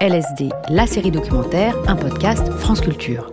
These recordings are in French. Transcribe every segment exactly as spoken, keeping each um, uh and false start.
L S D, la série documentaire, un podcast France Culture.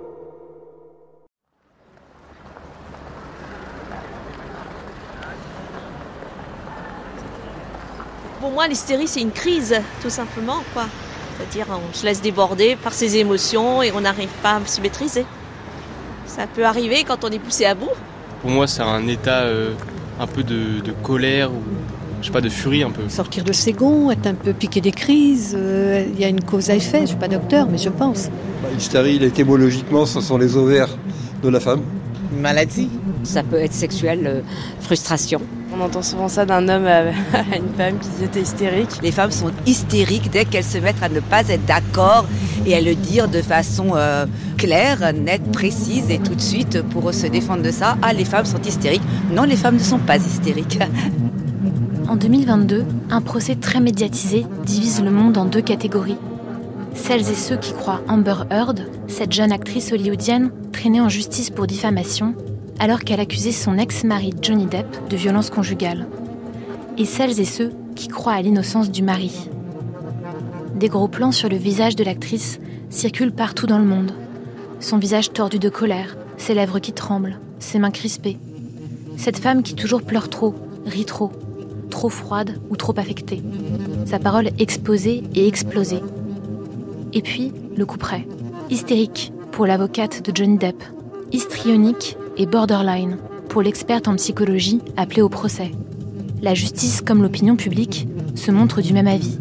Pour moi, l'hystérie, c'est une crise, tout simplement, quoi. C'est-à-dire, on se laisse déborder par ses émotions et on n'arrive pas à se maîtriser. Ça peut arriver quand on est poussé à bout. Pour moi, c'est un état euh, un peu de, de colère ou, je sais pas, de furie un peu. Sortir de ses gonds, être un peu piqué des crises, il euh, y a une cause à effet, je suis pas docteur, mais je pense. Bah, l'hystérie, étymologiquement, ce sont les ovaires de la femme. Une maladie. Ça peut être sexuel, euh, frustration. On entend souvent ça d'un homme à une femme qui était hystérique. Les femmes sont hystériques dès qu'elles se mettent à ne pas être d'accord et à le dire de façon euh, claire, nette, précise et tout de suite pour se défendre de ça. Ah, les femmes sont hystériques. Non, les femmes ne sont pas hystériques. En deux mille vingt-deux, un procès très médiatisé divise le monde en deux catégories. Celles et ceux qui croient Amber Heard, cette jeune actrice hollywoodienne traînée en justice pour diffamation, alors qu'elle accusait son ex-mari Johnny Depp de violence conjugale. Et celles et ceux qui croient à l'innocence du mari. Des gros plans sur le visage de l'actrice circulent partout dans le monde. Son visage tordu de colère, ses lèvres qui tremblent, ses mains crispées. Cette femme qui toujours pleure trop, rit trop, trop froide ou trop affectée. Sa parole exposée et explosée. Et puis, le couperet. Hystérique pour l'avocate de Johnny Depp. Histrionique et borderline pour l'experte en psychologie appelée au procès. La justice comme l'opinion publique se montrent du même avis.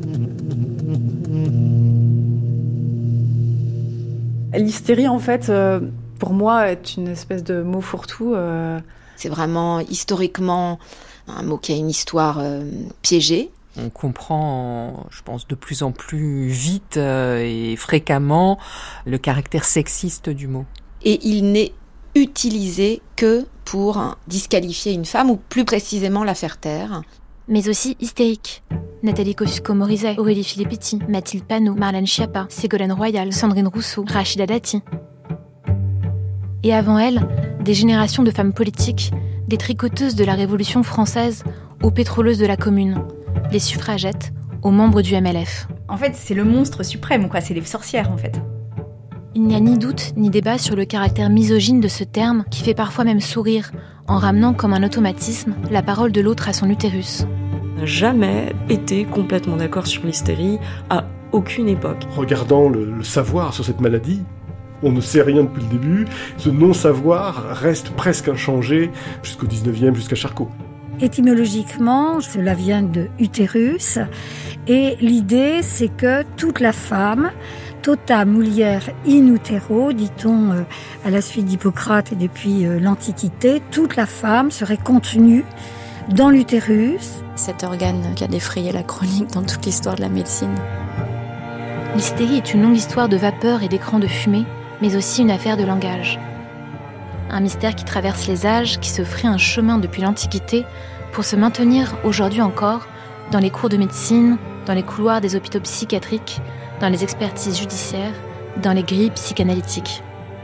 L'hystérie, en fait, euh, pour moi, est une espèce de mot fourre-tout. Euh... C'est vraiment historiquement un mot qui a une histoire euh, piégée. On comprend, je pense, de plus en plus vite euh, et fréquemment le caractère sexiste du mot. Et il n'est utilisé que pour disqualifier une femme, ou plus précisément la faire taire. Mais aussi hystérique. Nathalie Kosciusko-Morizet, Aurélie Filippetti, Mathilde Panot, Marlène Schiappa, Ségolène Royal, Sandrine Rousseau, Rachida Dati. Et avant elle, des générations de femmes politiques, des tricoteuses de la Révolution française aux pétroleuses de la Commune, des suffragettes aux membres du M L F. En fait, c'est le monstre suprême, quoi. C'est les sorcières, en fait. Il n'y a ni doute ni débat sur le caractère misogyne de ce terme qui fait parfois même sourire en ramenant comme un automatisme la parole de l'autre à son utérus. On n'a jamais été complètement d'accord sur l'hystérie à aucune époque. Regardant le, le savoir sur cette maladie, on ne sait rien depuis le début. Ce non-savoir reste presque inchangé jusqu'au dix-neuvième, jusqu'à Charcot. Étymologiquement, cela vient de utérus, et l'idée c'est que toute la femme, tota mulier in utero, dit-on euh, à la suite d'Hippocrate et depuis euh, l'Antiquité, toute la femme serait contenue dans l'utérus. Cet organe qui a défrayé la chronique dans toute l'histoire de la médecine. L'hystérie est une longue histoire de vapeur et d'écran de fumée, mais aussi une affaire de langage. Un mystère qui traverse les âges, qui se ferait un chemin depuis l'Antiquité pour se maintenir aujourd'hui encore dans les cours de médecine, dans les couloirs des hôpitaux psychiatriques, dans les expertises judiciaires, dans les grilles psychanalytiques.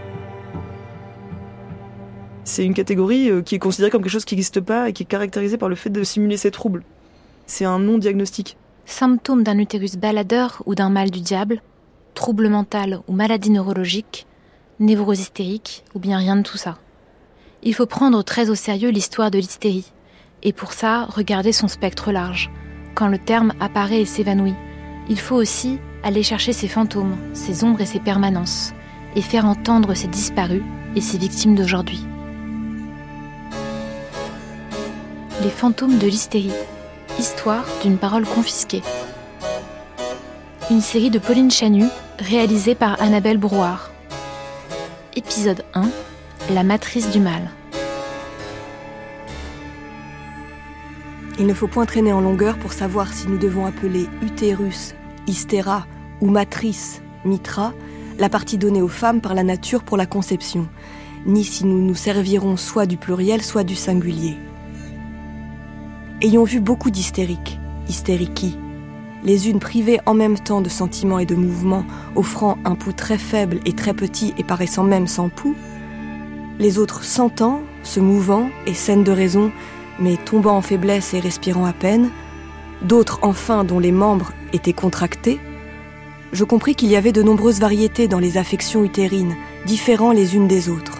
C'est une catégorie qui est considérée comme quelque chose qui n'existe pas et qui est caractérisée par le fait de simuler ses troubles. C'est un non-diagnostic. Symptômes d'un utérus baladeur ou d'un mal du diable, trouble mental ou maladie neurologique, névrose hystérique ou bien rien de tout ça. Il faut prendre très au sérieux l'histoire de l'hystérie, et pour ça, regarder son spectre large. Quand le terme apparaît et s'évanouit, il faut aussi aller chercher ses fantômes, ses ombres et ses permanences, et faire entendre ses disparus et ses victimes d'aujourd'hui. Les fantômes de l'hystérie, histoire d'une parole confisquée. Une série de Pauline Chanu, réalisée par Annabelle Brouard. Épisode un, la matrice du mal. Il ne faut point traîner en longueur pour savoir si nous devons appeler utérus, hystéra ou matrice, mitra, la partie donnée aux femmes par la nature pour la conception, ni si nous nous servirons soit du pluriel, soit du singulier. Ayons vu beaucoup d'hystériques, hystériki, les unes privées en même temps de sentiments et de mouvements, offrant un pouls très faible et très petit et paraissant même sans pouls, les autres sentant, se mouvant et saines de raison, mais tombant en faiblesse et respirant à peine, d'autres enfin dont les membres étaient contractés, je compris qu'il y avait de nombreuses variétés dans les affections utérines, différents les unes des autres.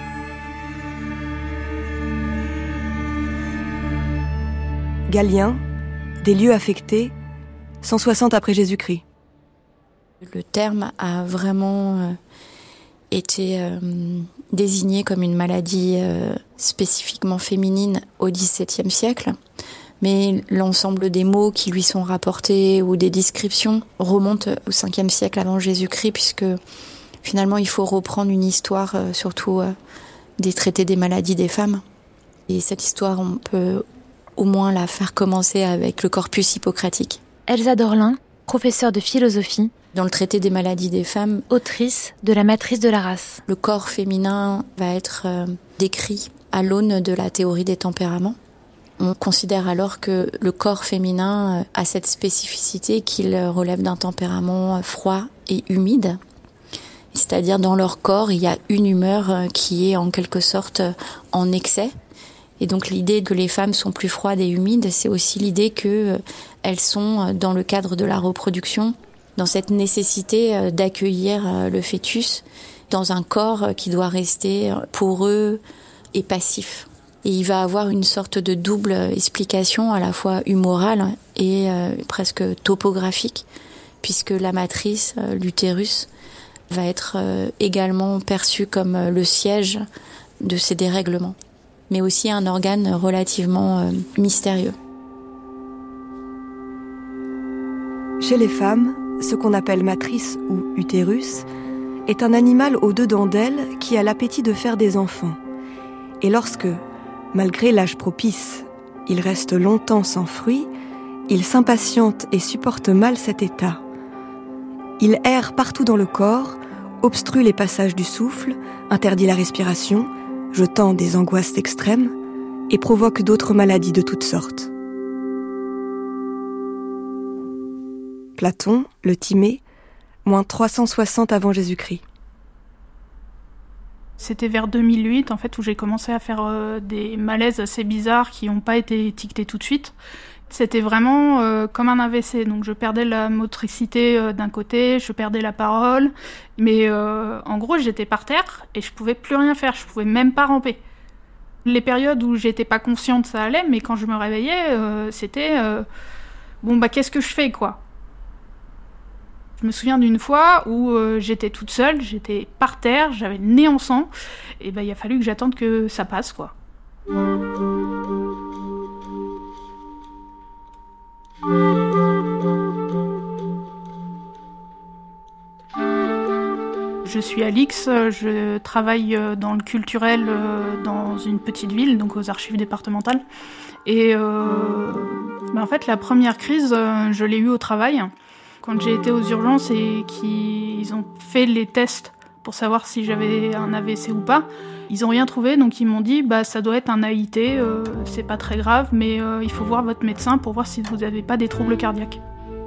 Galien, des lieux affectés, cent soixante après Jésus-Christ. Le terme a vraiment euh, été euh, désigné comme une maladie euh, spécifiquement féminine au dix-septième siècle, mais l'ensemble des mots qui lui sont rapportés ou des descriptions remontent au cinquième siècle avant Jésus-Christ, puisque finalement il faut reprendre une histoire, euh, surtout euh, des traités des maladies des femmes. Et cette histoire, on peut au moins la faire commencer avec le corpus hippocratique. Elsa Dorlin, professeure de philosophie, dans le traité des maladies des femmes, autrice de La matrice de la race. Le corps féminin va être euh, décrit à l'aune de la théorie des tempéraments. On considère alors que le corps féminin euh, a cette spécificité qu'il relève d'un tempérament euh, froid et humide. C'est-à-dire dans leur corps, il y a une humeur euh, qui est en quelque sorte euh, en excès. Et donc l'idée que les femmes sont plus froides et humides, c'est aussi l'idée qu'elles euh, sont, euh, dans le cadre de la reproduction, dans cette nécessité euh, d'accueillir euh, le fœtus dans un corps euh, qui doit rester poreux et passif. Et il va avoir une sorte de double explication, à la fois humorale et euh, presque topographique, puisque la matrice, euh, l'utérus, va être euh, également perçue comme euh, le siège de ces dérèglements, mais aussi un organe relativement euh, mystérieux. Chez les femmes, ce qu'on appelle matrice ou utérus est un animal aux deux dents d'elle qui a l'appétit de faire des enfants. Et lorsque, malgré l'âge propice, il reste longtemps sans fruit, il s'impatiente et supporte mal cet état. Il erre partout dans le corps, obstrue les passages du souffle, interdit la respiration, jetant des angoisses extrêmes, et provoque d'autres maladies de toutes sortes. Platon, le Timée, moins trois cent soixante avant Jésus-Christ. C'était vers deux mille huit, en fait, où j'ai commencé à faire euh, des malaises assez bizarres qui n'ont pas été étiquetés tout de suite. C'était vraiment euh, comme un A V C, donc je perdais la motricité euh, d'un côté, je perdais la parole, mais euh, en gros j'étais par terre et je pouvais plus rien faire, je pouvais même pas ramper. Les périodes où j'étais pas consciente, ça allait, mais quand je me réveillais, euh, c'était euh, bon bah qu'est-ce que je fais quoi ? Je me souviens d'une fois où euh, j'étais toute seule, j'étais par terre, j'avais le nez en sang, et ben il a fallu que j'attende que ça passe quoi. Je suis Alix, je travaille dans le culturel dans une petite ville, donc aux archives départementales. Et euh, ben en fait, la première crise, je l'ai eue au travail. Quand j'ai été aux urgences et qu'ils ont fait les tests pour savoir si j'avais un A V C ou pas, ils n'ont rien trouvé, donc ils m'ont dit bah ça doit être un A I T, euh, c'est pas très grave, mais euh, il faut voir votre médecin pour voir si vous n'avez pas des troubles cardiaques.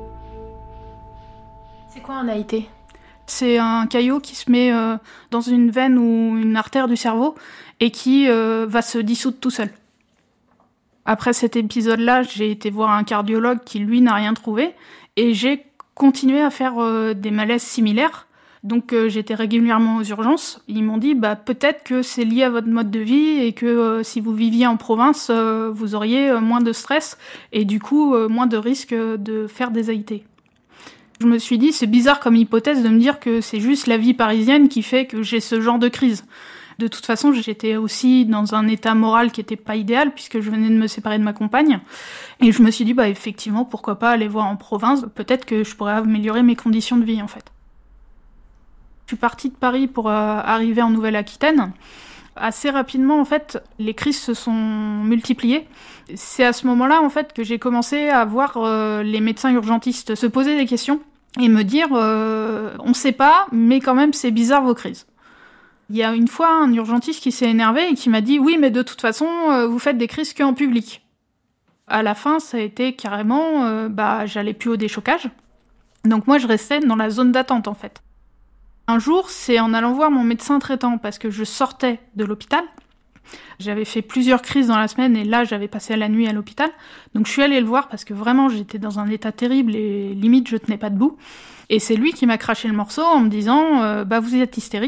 C'est quoi un A I T ? C'est un caillot qui se met euh, dans une veine ou une artère du cerveau et qui euh, va se dissoudre tout seul. Après cet épisode-là, j'ai été voir un cardiologue qui, lui, n'a rien trouvé et j'ai continué à faire euh, des malaises similaires. Donc euh, j'étais régulièrement aux urgences. Ils m'ont dit bah, peut-être que c'est lié à votre mode de vie et que euh, si vous viviez en province, euh, vous auriez euh, moins de stress et du coup euh, moins de risque de faire des A I T. Je me suis dit, c'est bizarre comme hypothèse de me dire que c'est juste la vie parisienne qui fait que j'ai ce genre de crise. De toute façon, j'étais aussi dans un état moral qui était pas idéal puisque je venais de me séparer de ma compagne. Et je me suis dit, bah effectivement, pourquoi pas aller voir en province. Peut-être que je pourrais améliorer mes conditions de vie, en fait. Je suis partie de Paris pour euh, arriver en Nouvelle-Aquitaine. Assez rapidement, en fait, les crises se sont multipliées. C'est à ce moment-là, en fait, que j'ai commencé à voir euh, les médecins urgentistes se poser des questions et me dire euh, on sait pas, mais quand même, c'est bizarre vos crises. Il y a une fois un urgentiste qui s'est énervé et qui m'a dit oui, mais de toute façon, euh, vous faites des crises qu'en public. À la fin, ça a été carrément, euh, bah, j'allais plus au déchocage. Donc moi, je restais dans la zone d'attente, en fait. Un jour, c'est en allant voir mon médecin traitant, parce que je sortais de l'hôpital, J'avais fait plusieurs crises dans la semaine et là, j'avais passé la nuit à l'hôpital. Donc je suis allée le voir parce que vraiment, j'étais dans un état terrible et limite, je tenais pas debout. Et c'est lui qui m'a craché le morceau en me disant euh, « bah vous êtes hystérique ».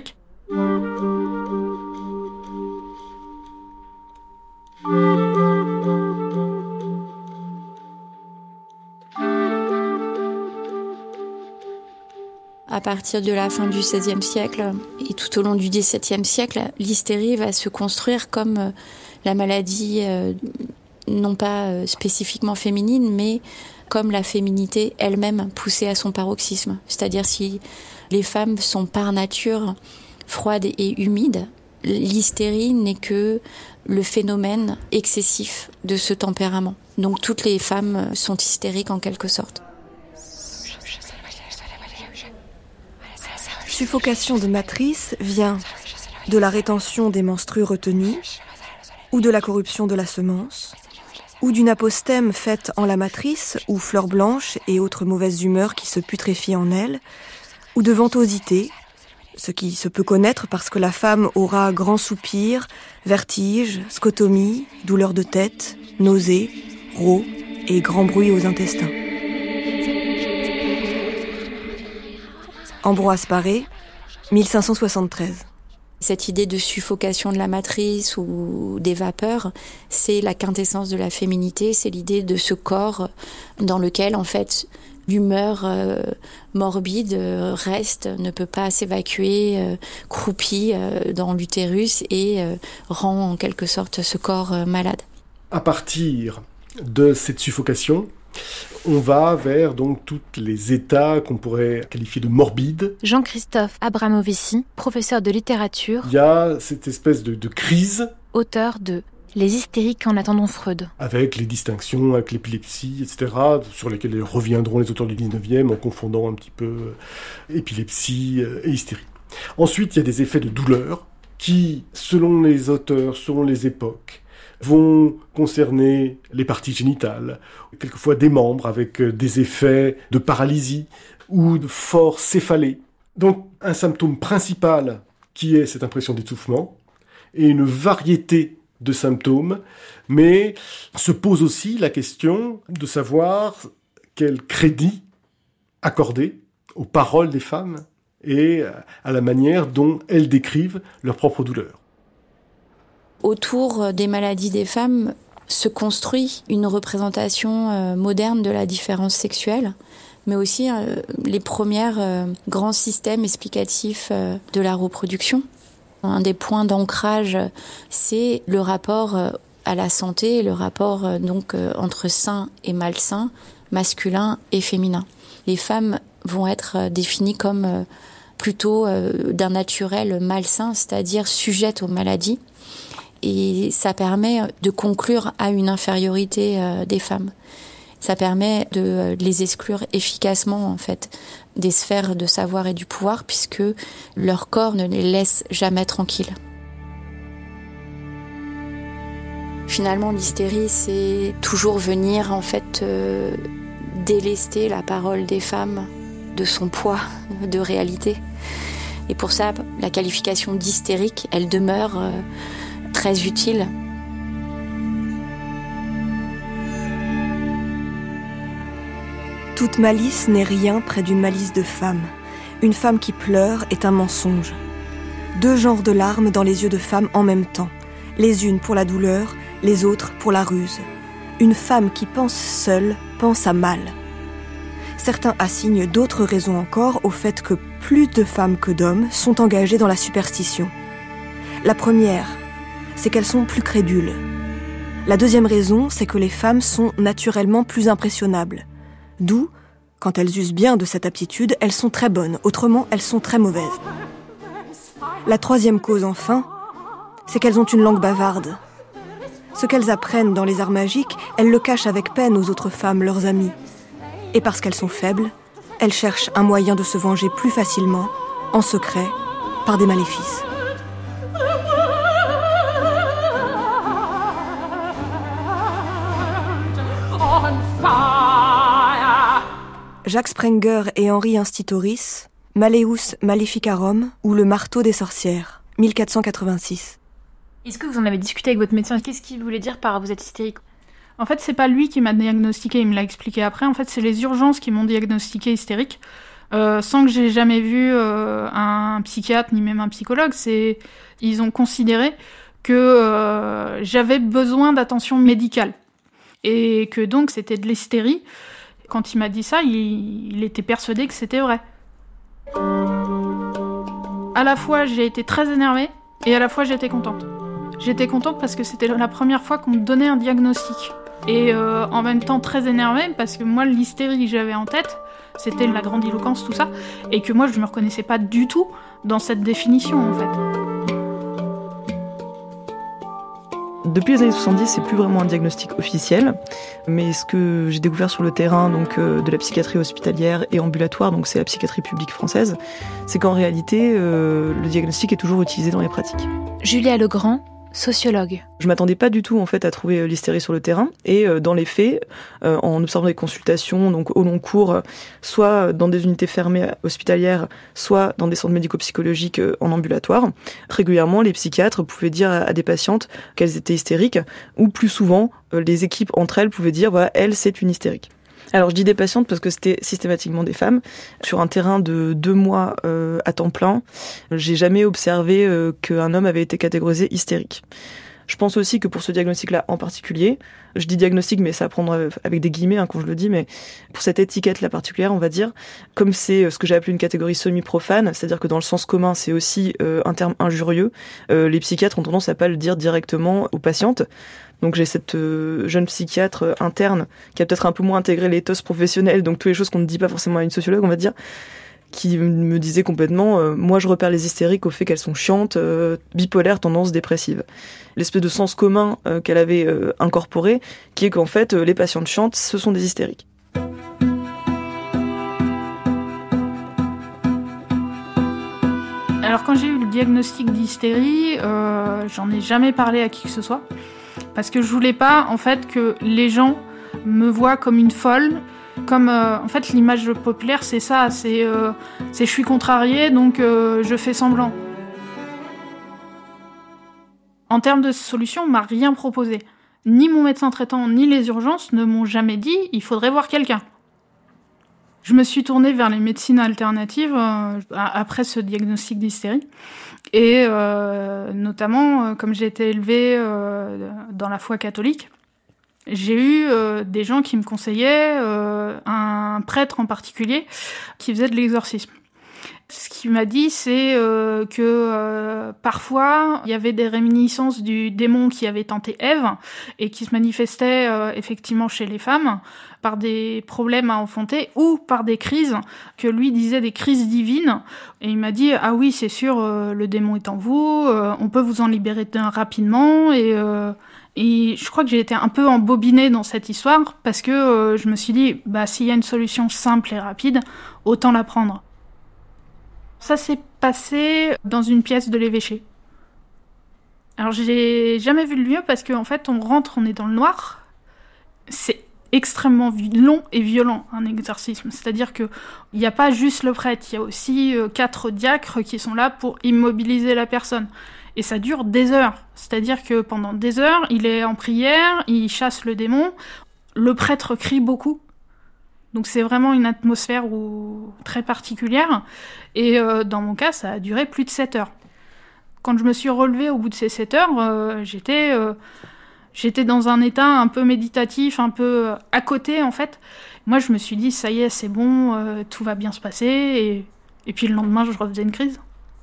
À partir de la fin du seizième siècle et tout au long du dix-septième siècle, l'hystérie va se construire comme la maladie, euh, non pas euh, spécifiquement féminine, mais comme la féminité elle-même poussée à son paroxysme. C'est-à-dire si les femmes sont par nature froides et humides, l'hystérie n'est que le phénomène excessif de ce tempérament. Donc toutes les femmes sont hystériques en quelque sorte. Suffocation de matrice vient de la rétention des menstrues retenus, ou de la corruption de la semence, ou d'une apostème faite en la matrice, ou fleurs blanches et autres mauvaises humeurs qui se putréfient en elle, ou de ventosité, ce qui se peut connaître parce que la femme aura grand soupir, vertige, scotomie, douleur de tête, nausées, rot et grand bruit aux intestins. Ambroise Paré, mille cinq cent soixante-treize. Cette idée de suffocation de la matrice ou des vapeurs, c'est la quintessence de la féminité, c'est l'idée de ce corps dans lequel, en fait, l'humeur euh, morbide euh, reste, ne peut pas s'évacuer, euh, croupit euh, dans l'utérus et euh, rend en quelque sorte ce corps euh, malade. À partir de cette suffocation, on va vers donc tous les états qu'on pourrait qualifier de morbides. Jean-Christophe Abramovici, professeur de littérature. Il y a cette espèce de, de crise. Auteur de Les hystériques en attendant Freud. Avec les distinctions, avec l'épilepsie, et cetera, sur lesquelles reviendront les auteurs du dix-neuvième en confondant un petit peu épilepsie et hystérie. Ensuite, il y a des effets de douleur qui, selon les auteurs, selon les époques, vont concerner les parties génitales, quelquefois des membres avec des effets de paralysie ou de forts céphalées. Donc un symptôme principal qui est cette impression d'étouffement et une variété de symptômes, mais se pose aussi la question de savoir quel crédit accorder aux paroles des femmes et à la manière dont elles décrivent leur propre douleur. Autour des maladies des femmes se construit une représentation euh, moderne de la différence sexuelle, mais aussi euh, les premiers euh, grands systèmes explicatifs euh, de la reproduction. Un des points d'ancrage, c'est le rapport euh, à la santé, le rapport euh, donc euh, entre sain et malsain, masculin et féminin. Les femmes vont être euh, définies comme euh, plutôt euh, d'un naturel malsain, c'est-à-dire sujettes aux maladies. Et ça permet de conclure à une infériorité euh, des femmes. Ça permet de euh, les exclure efficacement, en fait, des sphères de savoir et du pouvoir, puisque leur corps ne les laisse jamais tranquilles. Finalement, l'hystérie, c'est toujours venir, en fait, euh, délester la parole des femmes de son poids de réalité. Et pour ça, la qualification d'hystérique, elle demeure euh, très utile. Toute malice n'est rien près d'une malice de femme. Une femme qui pleure est un mensonge. Deux genres de larmes dans les yeux de femmes en même temps. Les unes pour la douleur, les autres pour la ruse. Une femme qui pense seule pense à mal. Certains assignent d'autres raisons encore au fait que plus de femmes que d'hommes sont engagées dans la superstition. La première, c'est qu'elles sont plus crédules. La deuxième raison, c'est que les femmes sont naturellement plus impressionnables. D'où, quand elles usent bien de cette aptitude, elles sont très bonnes, autrement elles sont très mauvaises. La troisième cause, enfin, c'est qu'elles ont une langue bavarde. Ce qu'elles apprennent dans les arts magiques, elles le cachent avec peine aux autres femmes, leurs amies. Et parce qu'elles sont faibles, elles cherchent un moyen de se venger plus facilement, en secret, par des maléfices. Jacques Sprenger et Henri Institoris, Malleus Maleficarum ou le marteau des sorcières, mille quatre cent quatre-vingt-six. Est-ce que vous en avez discuté avec votre médecin? Qu'est-ce qu'il voulait dire par vous êtes hystérique? En fait, c'est pas lui qui m'a diagnostiqué, il me l'a expliqué après. En fait, c'est les urgences qui m'ont diagnostiqué hystérique, euh, sans que j'ai jamais vu euh, un psychiatre ni même un psychologue. C'est, ils ont considéré que euh, j'avais besoin d'attention médicale et que donc c'était de l'hystérie. Quand il m'a dit ça, il, il était persuadé que c'était vrai. À la fois, j'ai été très énervée et à la fois, j'étais contente. J'étais contente parce que c'était la première fois qu'on me donnait un diagnostic. Et euh, en même temps très énervée parce que moi, l'hystérie que j'avais en tête, c'était la grandiloquence, tout ça, et que moi, je me reconnaissais pas du tout dans cette définition, en fait. Depuis les années soixante-dix, c'est plus vraiment un diagnostic officiel, mais ce que j'ai découvert sur le terrain donc euh, de la psychiatrie hospitalière et ambulatoire, donc c'est la psychiatrie publique française, c'est qu'en réalité, euh, le diagnostic est toujours utilisé dans les pratiques. Julia Legrand, sociologue. Je m'attendais pas du tout en fait à trouver l'hystérie sur le terrain et euh, dans les faits, euh, en observant les consultations donc au long cours, soit dans des unités fermées hospitalières, soit dans des centres médico-psychologiques euh, en ambulatoire, régulièrement les psychiatres pouvaient dire à, à des patientes qu'elles étaient hystériques ou plus souvent euh, les équipes entre elles pouvaient dire voilà elle c'est une hystérique. Alors je dis des patientes parce que c'était systématiquement des femmes. Sur un terrain de deux mois euh, à temps plein, j'ai jamais observé euh, qu'un homme avait été catégorisé hystérique. Je pense aussi que pour ce diagnostic-là en particulier, je dis diagnostic mais ça à prendre avec des guillemets hein, quand je le dis, mais pour cette étiquette-là particulière, on va dire, comme c'est ce que j'ai appelé une catégorie semi-profane, c'est-à-dire que dans le sens commun c'est aussi euh, un terme injurieux, euh, les psychiatres ont tendance à pas le dire directement aux patientes. Donc j'ai cette euh, jeune psychiatre euh, interne qui a peut-être un peu moins intégré l'éthos professionnel, donc toutes les choses qu'on ne dit pas forcément à une sociologue, on va dire, qui me disait complètement euh, moi je repère les hystériques au fait qu'elles sont chiantes, euh, bipolaires, tendance dépressive. L'espèce de sens commun euh, qu'elle avait euh, incorporé, qui est qu'en fait euh, les patientes chiantes, ce sont des hystériques. Alors quand j'ai eu le diagnostic d'hystérie, euh, j'en ai jamais parlé à qui que ce soit. Parce que je voulais pas, en fait, que les gens me voient comme une folle. Comme, euh, en fait, l'image populaire, c'est ça. C'est, euh, c'est je suis contrariée, donc euh, je fais semblant. En termes de solution, on m'a rien proposé. Ni mon médecin traitant, ni les urgences ne m'ont jamais dit « il faudrait voir quelqu'un ». Je me suis tournée vers les médecines alternatives euh, après ce diagnostic d'hystérie. Et euh, notamment, euh, comme j'ai été élevée euh, dans la foi catholique, j'ai eu euh, des gens qui me conseillaient, euh, un prêtre en particulier, qui faisait de l'exorcisme. Ce qu'il m'a dit, c'est euh, que euh, parfois, il y avait des réminiscences du démon qui avait tenté Ève et qui se manifestait euh, effectivement chez les femmes par des problèmes à enfanter ou par des crises, que lui disait des crises divines. Et il m'a dit « Ah oui, c'est sûr, euh, le démon est en vous, euh, on peut vous en libérer rapidement. » Et, euh, et je crois que j'ai été un peu embobinée dans cette histoire parce que euh, je me suis dit bah, « S'il y a une solution simple et rapide, autant la prendre. » Ça s'est passé dans une pièce de l'évêché. Alors j'ai jamais vu le lieu parce qu'en fait on rentre, on est dans le noir. C'est extrêmement long et violent un exorcisme. C'est-à-dire qu'il n'y a pas juste le prêtre, il y a aussi euh, quatre diacres qui sont là pour immobiliser la personne. Et ça dure des heures. C'est-à-dire que pendant des heures, il est en prière, il chasse le démon. Le prêtre crie beaucoup. Donc c'est vraiment une atmosphère où... très particulière. Et euh, dans mon cas, ça a duré plus de sept heures. Quand je me suis relevée au bout de ces sept heures, euh, j'étais, euh, j'étais dans un état un peu méditatif, un peu à côté en fait. Moi je me suis dit, ça y est, c'est bon, euh, tout va bien se passer. Et, et puis le lendemain, je refaisais une crise.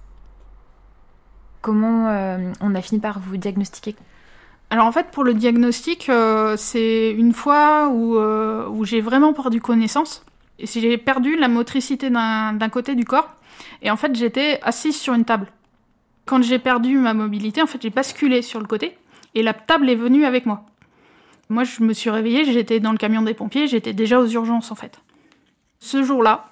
Comment euh, on a fini par vous diagnostiquer ? Alors en fait, pour le diagnostic, euh, c'est une fois où, euh, où j'ai vraiment perdu connaissance. Et j'ai perdu la motricité d'un, d'un côté du corps. Et en fait, j'étais assise sur une table. Quand j'ai perdu ma mobilité, en fait, j'ai basculé sur le côté. Et la table est venue avec moi. Moi, je me suis réveillée, j'étais dans le camion des pompiers, j'étais déjà aux urgences, en fait. Ce jour-là,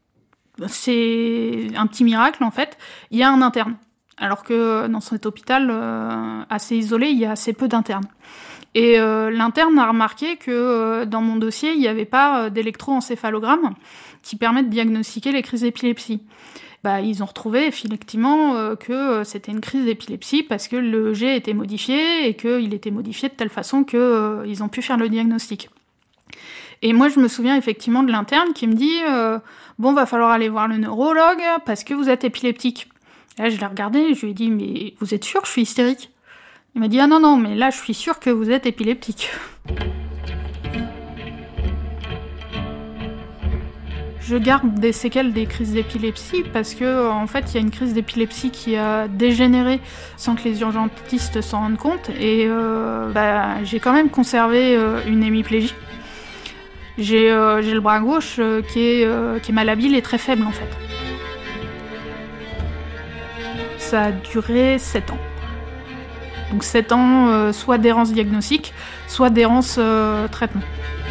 c'est un petit miracle, en fait. Il y a un interne. Alors que dans cet hôpital euh, assez isolé, il y a assez peu d'internes. Et euh, l'interne a remarqué que euh, dans mon dossier, il n'y avait pas euh, d'électroencéphalogramme qui permet de diagnostiquer les crises d'épilepsie. Bah, ils ont retrouvé effectivement euh, que euh, c'était une crise d'épilepsie parce que le G était modifié et qu'il était modifié de telle façon qu'ils euh, ont pu faire le diagnostic. Et moi, je me souviens effectivement de l'interne qui me dit euh, « Bon, va falloir aller voir le neurologue parce que vous êtes épileptique. » Là, je l'ai regardé, je lui ai dit « Mais vous êtes sûr que je suis hystérique ?» Il m'a dit « Ah non, non, mais là, je suis sûre que vous êtes épileptique. » Je garde des séquelles des crises d'épilepsie parce que, en fait, il y a une crise d'épilepsie qui a dégénéré sans que les urgentistes s'en rendent compte. Et euh, bah, j'ai quand même conservé euh, une hémiplégie. J'ai, euh, j'ai le bras gauche euh, qui, est, euh, qui est malhabile et très faible, en fait. Ça a duré sept ans. Donc sept ans, euh, soit d'errance diagnostique, soit d'errance euh, traitement.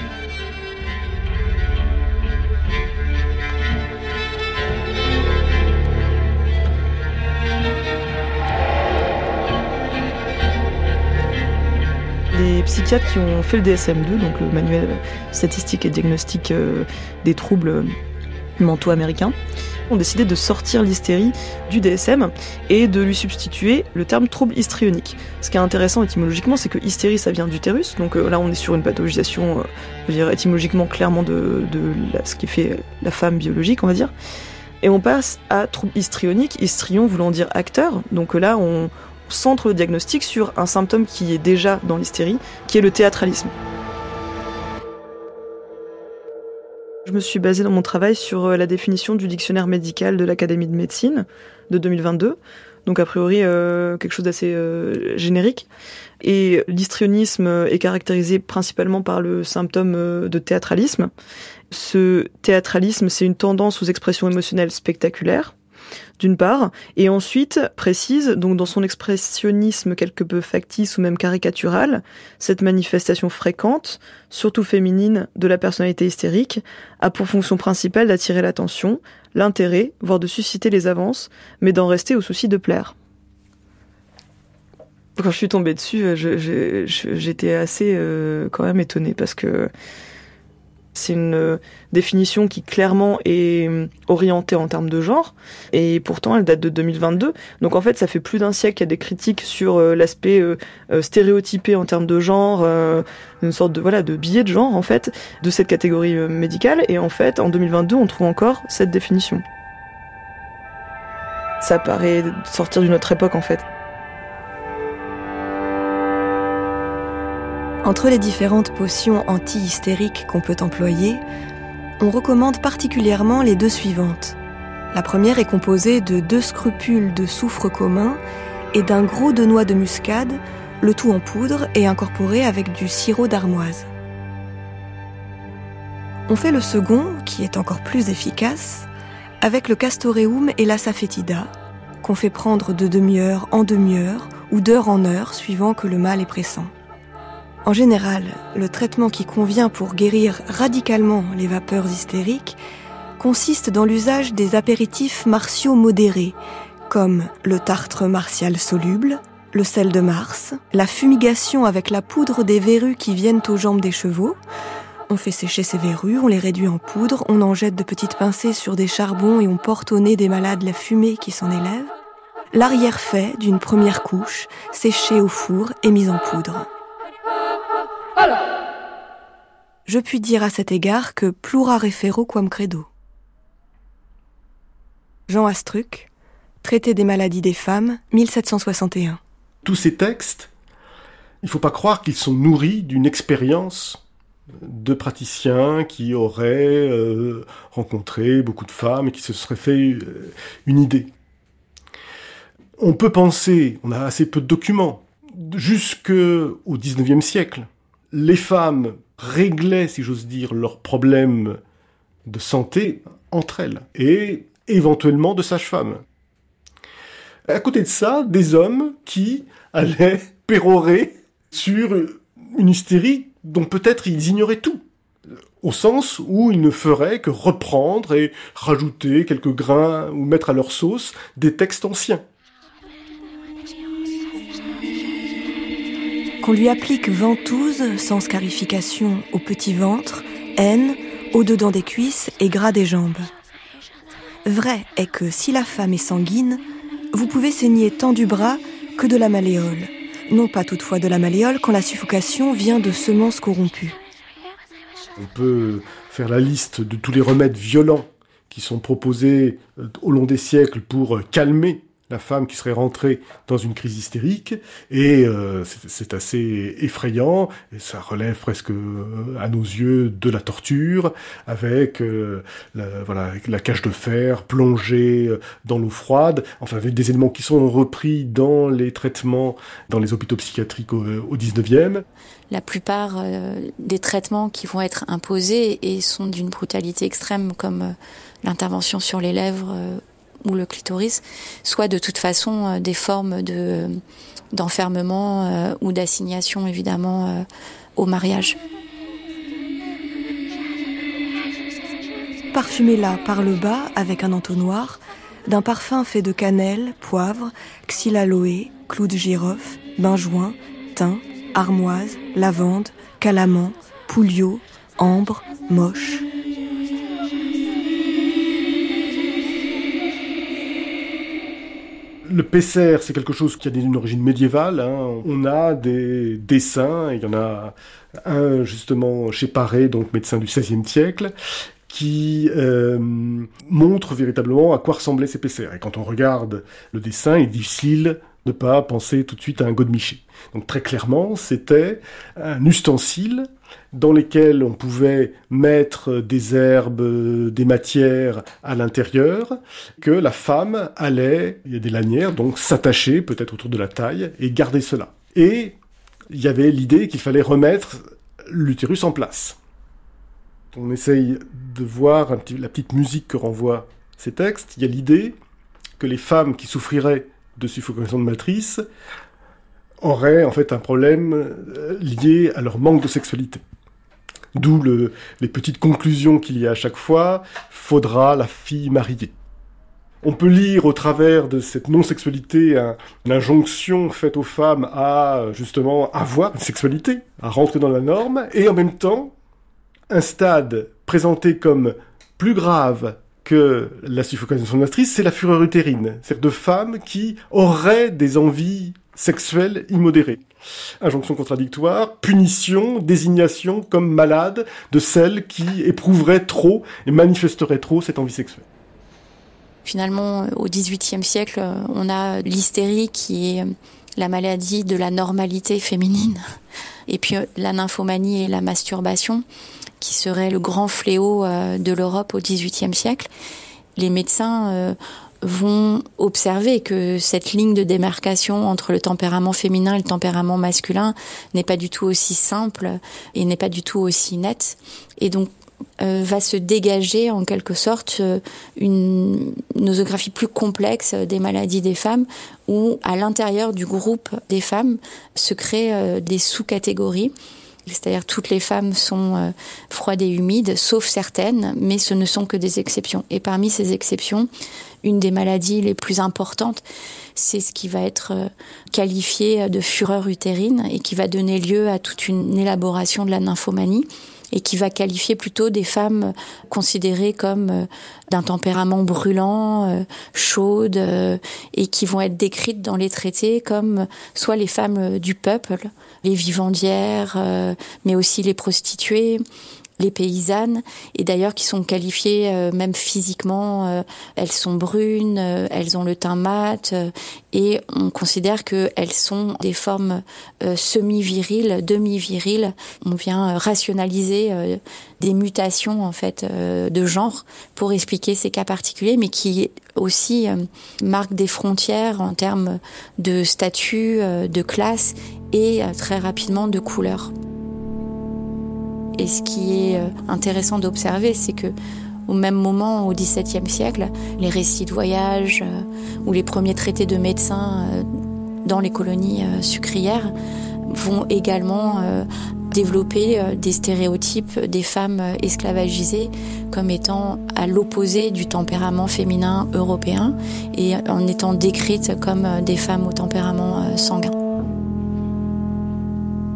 Les psychiatres qui ont fait le D S M deux, donc le manuel statistique et diagnostic euh, des troubles mentaux américains, ont décidé de sortir l'hystérie du D S M et de lui substituer le terme trouble histrionique. Ce qui est intéressant étymologiquement, c'est que hystérie, ça vient d'utérus, donc euh, là on est sur une pathologisation, euh, je veux dire, étymologiquement clairement de, de la, ce qui fait la femme biologique, on va dire. Et on passe à trouble histrionique, histrion voulant dire acteur, donc là on centre le diagnostic sur un symptôme qui est déjà dans l'hystérie, qui est le théâtralisme. Je me suis basée dans mon travail sur la définition du dictionnaire médical de l'Académie de médecine de deux mille vingt-deux, donc a priori euh, quelque chose d'assez euh, générique. Et l'histrionisme est caractérisé principalement par le symptôme euh, de théâtralisme. Ce théâtralisme, c'est une tendance aux expressions émotionnelles spectaculaires, d'une part, et ensuite précise, donc dans son expressionnisme quelque peu factice ou même caricatural, cette manifestation fréquente, surtout féminine, de la personnalité hystérique, a pour fonction principale d'attirer l'attention, l'intérêt, voire de susciter les avances, mais d'en rester au souci de plaire. Quand je suis tombée dessus, je, je, je, j'étais assez euh, quand même étonnée, parce que c'est une euh, définition qui clairement est orientée en termes de genre, et pourtant elle date de deux mille vingt-deux. Donc en fait, ça fait plus d'un siècle qu'il y a des critiques sur euh, l'aspect euh, euh, stéréotypé en termes de genre, euh, une sorte de voilà de billet de genre en fait de cette catégorie euh, médicale. Et en fait, en deux mille vingt-deux, on trouve encore cette définition. Ça paraît sortir d'une autre époque en fait. Entre les différentes potions anti-hystériques qu'on peut employer, on recommande particulièrement les deux suivantes. La première est composée de deux scrupules de soufre commun et d'un gros de noix de muscade, le tout en poudre et incorporé avec du sirop d'armoise. On fait le second, qui est encore plus efficace, avec le castoreum et la safetida, qu'on fait prendre de demi-heure en demi-heure ou d'heure en heure, suivant que le mal est pressant. En général, le traitement qui convient pour guérir radicalement les vapeurs hystériques consiste dans l'usage des apéritifs martiaux modérés, comme le tartre martial soluble, le sel de Mars, la fumigation avec la poudre des verrues qui viennent aux jambes des chevaux. On fait sécher ces verrues, on les réduit en poudre, on en jette de petites pincées sur des charbons et on porte au nez des malades la fumée qui s'en élève. L'arrière-fait d'une première couche, séchée au four et mise en poudre. Je puis dire à cet égard que plura refero quam credo. Jean Astruc, Traité des maladies des femmes, mille sept cent soixante et un. Tous ces textes, il ne faut pas croire qu'ils sont nourris d'une expérience de praticiens qui auraient euh, rencontré beaucoup de femmes et qui se seraient fait euh, une idée. On peut penser, on a assez peu de documents, jusqu'au dix-neuvième siècle, les femmes réglaient, si j'ose dire, leurs problèmes de santé entre elles, et éventuellement de sages-femmes. À côté de ça, des hommes qui allaient pérorer sur une hystérie dont peut-être ils ignoraient tout, au sens où ils ne feraient que reprendre et rajouter quelques grains ou mettre à leur sauce des textes anciens. qu'on lui applique ventouse sans scarification au petit ventre, haine, au-dedans des cuisses et gras des jambes. Vrai est que si la femme est sanguine, vous pouvez saigner tant du bras que de la malléole. Non pas toutefois de la malléole quand la suffocation vient de semences corrompues. On peut faire la liste de tous les remèdes violents qui sont proposés au long des siècles pour calmer la femme qui serait rentrée dans une crise hystérique, et euh, c'est, c'est assez effrayant, et ça relève presque euh, à nos yeux de la torture, avec euh, la, voilà, la cage de fer plongée dans l'eau froide, enfin avec des éléments qui sont repris dans les traitements dans les hôpitaux psychiatriques au, au dix-neuvième. La plupart euh, des traitements qui vont être imposés et sont d'une brutalité extrême, comme euh, l'intervention sur les lèvres euh, ou le clitoris, soit de toute façon euh, des formes de, d'enfermement euh, ou d'assignation évidemment euh, au mariage. Parfumez-la par le bas avec un entonnoir, d'un parfum fait de cannelle, poivre, xylaloe, clou de girofle, benjoin, thym, armoise, lavande, calaman, pouliot, ambre, moche. Le Pesser, c'est quelque chose qui a une origine médiévale. Hein. On a des dessins, il y en a un justement chez Paré, donc médecin du seizième siècle, qui euh, montre véritablement à quoi ressemblaient ces Pesser. Et quand on regarde le dessin, il est difficile de ne pas penser tout de suite à un godemiché. Donc très clairement, c'était un ustensile dans lesquels on pouvait mettre des herbes, des matières à l'intérieur, que la femme allait, il y a des lanières, donc s'attacher peut-être autour de la taille et garder cela. Et il y avait l'idée qu'il fallait remettre l'utérus en place. On essaye de voir un petit, la petite musique que renvoient ces textes. Il y a l'idée que les femmes qui souffriraient de suffocation de matrice auraient en fait un problème lié à leur manque de sexualité. D'où le, les petites conclusions qu'il y a à chaque fois, faudra la fille mariée. On peut lire au travers de cette non-sexualité un, une injonction faite aux femmes à justement avoir une sexualité, à rentrer dans la norme, et en même temps, un stade présenté comme plus grave que la suffocation de matrice, c'est la fureur utérine, c'est-à-dire de femmes qui auraient des envies sexuelles immodérées. Injonction contradictoire, punition, désignation comme malade de celles qui éprouveraient trop et manifesteraient trop cette envie sexuelle. Finalement, au dix-huitième siècle, on a l'hystérie qui est la maladie de la normalité féminine, et puis la nymphomanie et la masturbation, qui serait le grand fléau de l'Europe au dix-huitième siècle. Les médecins vont observer que cette ligne de démarcation entre le tempérament féminin et le tempérament masculin n'est pas du tout aussi simple et n'est pas du tout aussi nette. Et donc, euh, va se dégager en quelque sorte une nosographie plus complexe des maladies des femmes, où à l'intérieur du groupe des femmes se créent euh, des sous-catégories. C'est-à-dire toutes les femmes sont euh, froides et humides, sauf certaines, mais ce ne sont que des exceptions. Et parmi ces exceptions, une des maladies les plus importantes, c'est ce qui va être euh, qualifié de fureur utérine et qui va donner lieu à toute une élaboration de la nymphomanie, et qui va qualifier plutôt des femmes considérées comme euh, d'un tempérament brûlant, euh, chaude, euh, et qui vont être décrites dans les traités comme soit les femmes du peuple, les vivandières, euh, mais aussi les prostituées, les paysannes, et d'ailleurs qui sont qualifiées euh, même physiquement, euh, elles sont brunes, euh, elles ont le teint mat, euh, et on considère qu'elles sont des formes euh, semi-viriles, demi-viriles. On vient rationaliser euh, des mutations en fait euh, de genre pour expliquer ces cas particuliers, mais qui aussi euh, marquent des frontières en termes de statut, euh, de classe et euh, très rapidement de couleur. Et ce qui est intéressant d'observer, c'est que au même moment, au dix-septième siècle, les récits de voyage euh, ou les premiers traités de médecins euh, dans les colonies euh, sucrières vont également euh, développer euh, des stéréotypes des femmes euh, esclavagisées comme étant à l'opposé du tempérament féminin européen et en étant décrites comme euh, des femmes au tempérament euh, sanguin.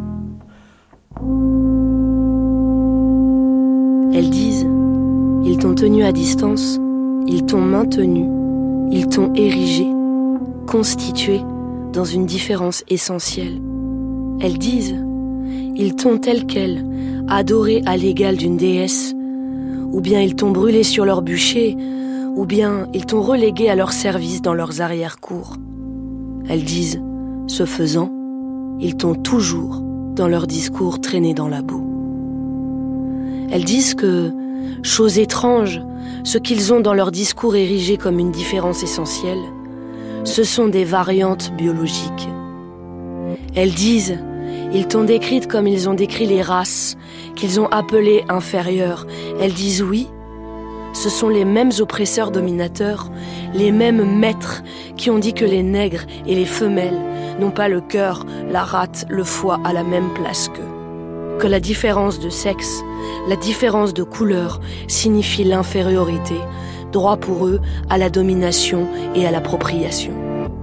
t'ont tenu à distance, ils t'ont maintenu, ils t'ont érigé, constitué dans une différence essentielle. Elles disent, ils t'ont tel quel, adoré à l'égal d'une déesse, ou bien ils t'ont brûlé sur leur bûcher, ou bien ils t'ont relégué à leur service dans leurs arrière-cours. Elles disent, ce faisant, ils t'ont toujours, dans leur discours, traîné dans la boue. Elles disent que, chose étrange, ce qu'ils ont dans leur discours érigé comme une différence essentielle, ce sont des variantes biologiques. Elles disent, ils t'ont décrite comme ils ont décrit les races, qu'ils ont appelées inférieures. Elles disent oui, ce sont les mêmes oppresseurs dominateurs, les mêmes maîtres qui ont dit que les nègres et les femelles n'ont pas le cœur, la rate, le foie à la même place qu'eux. Que la différence de sexe, la différence de couleur signifie l'infériorité, droit pour eux à la domination et à l'appropriation.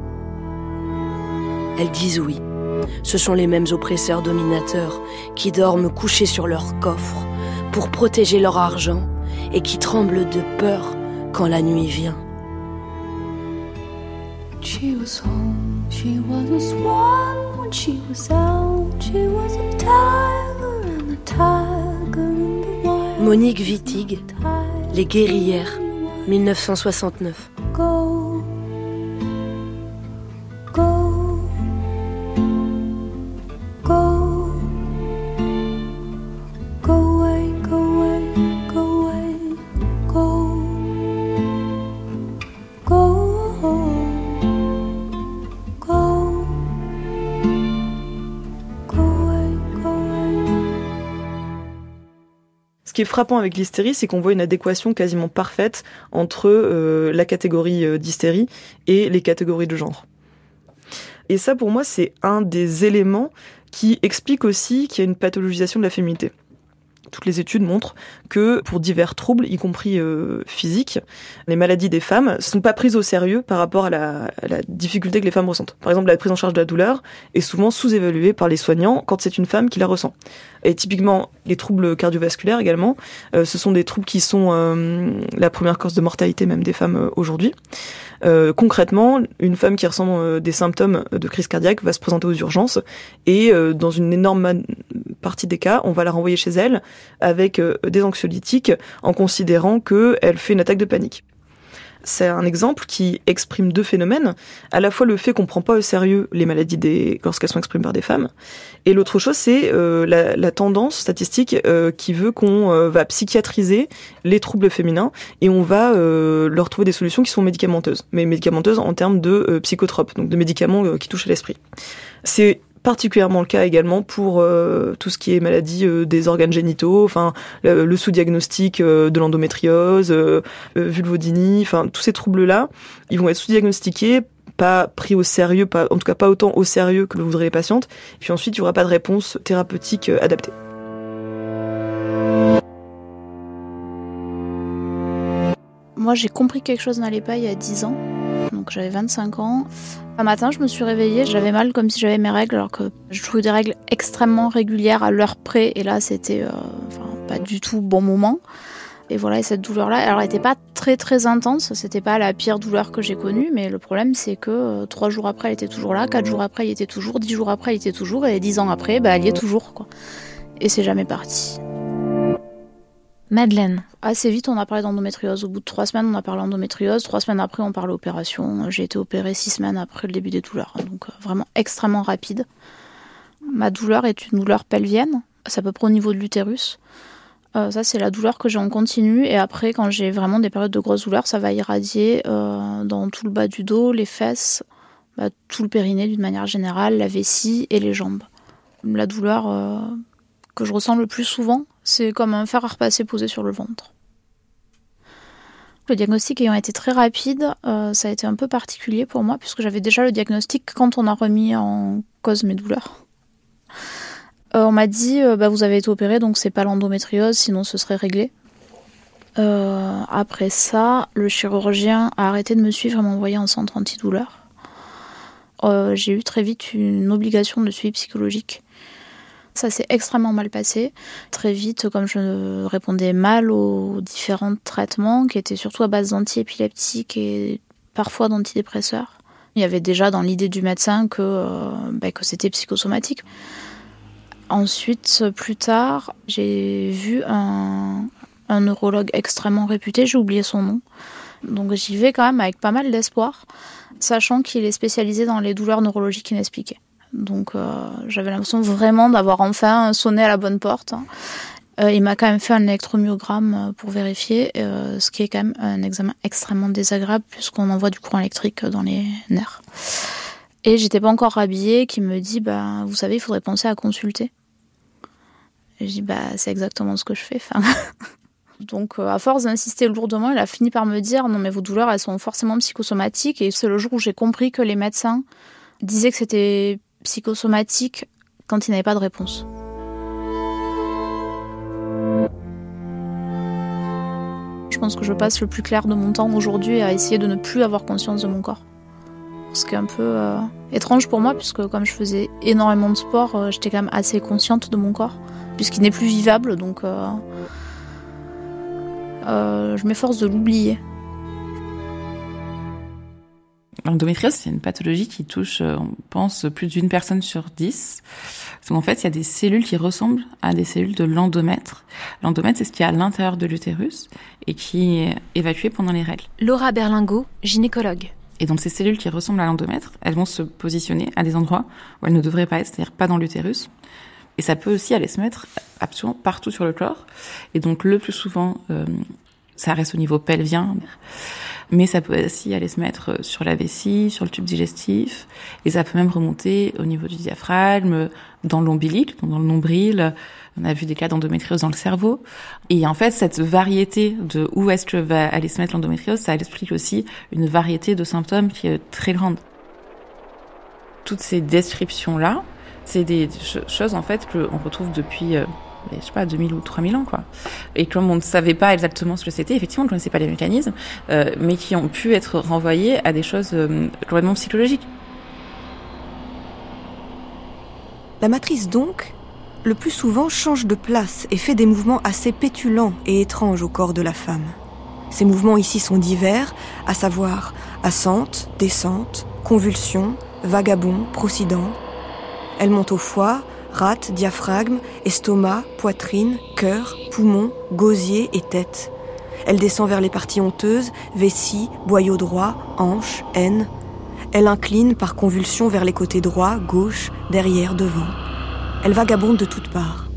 Elles disent oui, ce sont les mêmes oppresseurs dominateurs qui dorment couchés sur leur coffre pour protéger leur argent et qui tremblent de peur quand la nuit vient. She was home, she was a swan when she was out, she was a tiger and a tiger in the wild. Monique Wittig, Les guerrières, dix-neuf cent soixante-neuf. Go, go, go, go away, go away, go away, go, go, go, go away, go away. Ce qui est frappant avec l'hystérie, c'est qu'on voit une adéquation quasiment parfaite entre euh, la catégorie euh, d'hystérie et les catégories de genre. Et ça, pour moi, c'est un des éléments qui explique aussi qu'il y a une pathologisation de la féminité. Toutes les études montrent que pour divers troubles, y compris euh, physiques, les maladies des femmes ne sont pas prises au sérieux par rapport à la, à la difficulté que les femmes ressentent. Par exemple, la prise en charge de la douleur est souvent sous-évaluée par les soignants quand c'est une femme qui la ressent. Et typiquement, les troubles cardiovasculaires également, euh, ce sont des troubles qui sont euh, la première cause de mortalité même des femmes euh, aujourd'hui. Euh, concrètement, une femme qui ressent euh, des symptômes de crise cardiaque va se présenter aux urgences et euh, dans une énorme man- partie des cas, on va la renvoyer chez elle avec euh, des anxiolytiques en considérant qu'elle fait une attaque de panique. C'est un exemple qui exprime deux phénomènes, à la fois le fait qu'on ne prend pas au sérieux les maladies des... lorsqu'elles sont exprimées par des femmes, et l'autre chose c'est euh, la, la tendance statistique euh, qui veut qu'on euh, va psychiatriser les troubles féminins et on va euh, leur trouver des solutions qui sont médicamenteuses, mais médicamenteuses en termes de euh, psychotropes, donc de médicaments euh, qui touchent à l'esprit. C'est particulièrement le cas également pour euh, tout ce qui est maladie euh, des organes génitaux, enfin le, le sous-diagnostic euh, de l'endométriose, euh, euh, vulvodynie, enfin tous ces troubles-là, ils vont être sous-diagnostiqués, pas pris au sérieux, pas, en tout cas pas autant au sérieux que le voudraient les patientes, et puis ensuite il n'y aura pas de réponse thérapeutique euh, adaptée. Moi j'ai compris que quelque chose n'allait pas il y a dix ans. Donc j'avais vingt-cinq ans. Un matin, je me suis réveillée, j'avais mal comme si j'avais mes règles, alors que je trouvais des règles extrêmement régulières à l'heure près. Et là, c'était euh, enfin, pas du tout bon moment. Et voilà, et cette douleur-là, alors elle n'était pas très très intense, c'était pas la pire douleur que j'ai connue, mais le problème c'est que euh, trois jours après, elle était toujours là, quatre jours après, elle y était toujours, dix jours après, elle y était toujours, et dix ans après, bah, elle y est toujours, quoi. Et c'est jamais parti. Madeleine. Assez vite, on a parlé d'endométriose. Au bout de trois semaines, on a parlé d'endométriose. Trois semaines après, on parle opération. J'ai été opérée six semaines après le début des douleurs. Donc euh, vraiment extrêmement rapide. Ma douleur est une douleur pelvienne. C'est à peu près au niveau de l'utérus. Euh, ça, c'est la douleur que j'ai en continu. Et après, quand j'ai vraiment des périodes de grosses douleurs, ça va irradier euh, dans tout le bas du dos, les fesses, bah, tout le périnée d'une manière générale, la vessie et les jambes. La douleur euh, que je ressens le plus souvent, c'est comme un fer à repasser posé sur le ventre. Le diagnostic ayant été très rapide, euh, ça a été un peu particulier pour moi, puisque j'avais déjà le diagnostic quand on a remis en cause mes douleurs. Euh, on m'a dit, euh, bah, vous avez été opérée, donc c'est pas l'endométriose, sinon ce serait réglé. Euh, après ça, le chirurgien a arrêté de me suivre et m'a envoyé en centre antidouleur. Euh, j'ai eu très vite une obligation de suivi psychologique. Ça s'est extrêmement mal passé. Très vite, comme je répondais mal aux différents traitements, qui étaient surtout à base d'antiépileptiques et parfois d'antidépresseurs, il y avait déjà dans l'idée du médecin que, euh, bah, que c'était psychosomatique. Ensuite, plus tard, j'ai vu un, un neurologue extrêmement réputé, j'ai oublié son nom. Donc j'y vais quand même avec pas mal d'espoir, sachant qu'il est spécialisé dans les douleurs neurologiques inexpliquées. Donc euh, j'avais l'impression vraiment d'avoir enfin sonné à la bonne porte. Euh, il m'a quand même fait un électromyogramme pour vérifier, euh, ce qui est quand même un examen extrêmement désagréable puisqu'on envoie du courant électrique dans les nerfs. Et j'étais pas encore rhabillée, qui me dit bah, « Vous savez, il faudrait penser à consulter ». Et je dis bah, « C'est exactement ce que je fais. » Enfin, donc, à force d'insister lourdement, il a fini par me dire « Non, mais vos douleurs, elles sont forcément psychosomatiques. » Et c'est le jour où j'ai compris que les médecins disaient que c'était psychosomatique quand ils n'avaient pas de réponse. Je pense que je passe le plus clair de mon temps aujourd'hui à essayer de ne plus avoir conscience de mon corps. Ce qui est un peu euh, étrange pour moi, puisque comme je faisais énormément de sport, euh, j'étais quand même assez consciente de mon corps, puisqu'il n'est plus vivable, donc... Euh, Euh, je m'efforce de l'oublier. L'endométriose, c'est une pathologie qui touche, on pense, plus d'une personne sur dix. Donc en fait, il y a des cellules qui ressemblent à des cellules de l'endomètre. L'endomètre, c'est ce qui est à l'intérieur de l'utérus et qui est évacué pendant les règles. Laura Berlingot, gynécologue. Et donc ces cellules qui ressemblent à l'endomètre, elles vont se positionner à des endroits où elles ne devraient pas être, c'est-à-dire pas dans l'utérus. Et ça peut aussi aller se mettre absolument partout sur le corps. Et donc le plus souvent, euh, ça reste au niveau pelvien. Mais ça peut aussi aller se mettre sur la vessie, sur le tube digestif. Et ça peut même remonter au niveau du diaphragme, dans l'ombilic, dans le nombril. On a vu des cas d'endométriose dans le cerveau. Et en fait, cette variété de où est-ce que va aller se mettre l'endométriose, ça explique aussi une variété de symptômes qui est très grande. Toutes ces descriptions-là, c'est des choses en fait qu'on retrouve depuis, euh, je sais pas, deux mille ou trois mille ans, quoi. Et comme on ne savait pas exactement ce que c'était, effectivement, on ne connaissait pas les mécanismes, euh, mais qui ont pu être renvoyés à des choses euh, complètement psychologiques. La matrice donc, le plus souvent, change de place et fait des mouvements assez pétulants et étranges au corps de la femme. Ces mouvements ici sont divers, à savoir ascente, descente, convulsion, vagabond, procident. Elle monte au foie, rate, diaphragme, estomac, poitrine, cœur, poumon, gosier et tête. Elle descend vers les parties honteuses, vessie, boyau droit, hanche, aine. Elle incline par convulsion vers les côtés droit, gauche, derrière, devant. Elle vagabonde de toutes parts.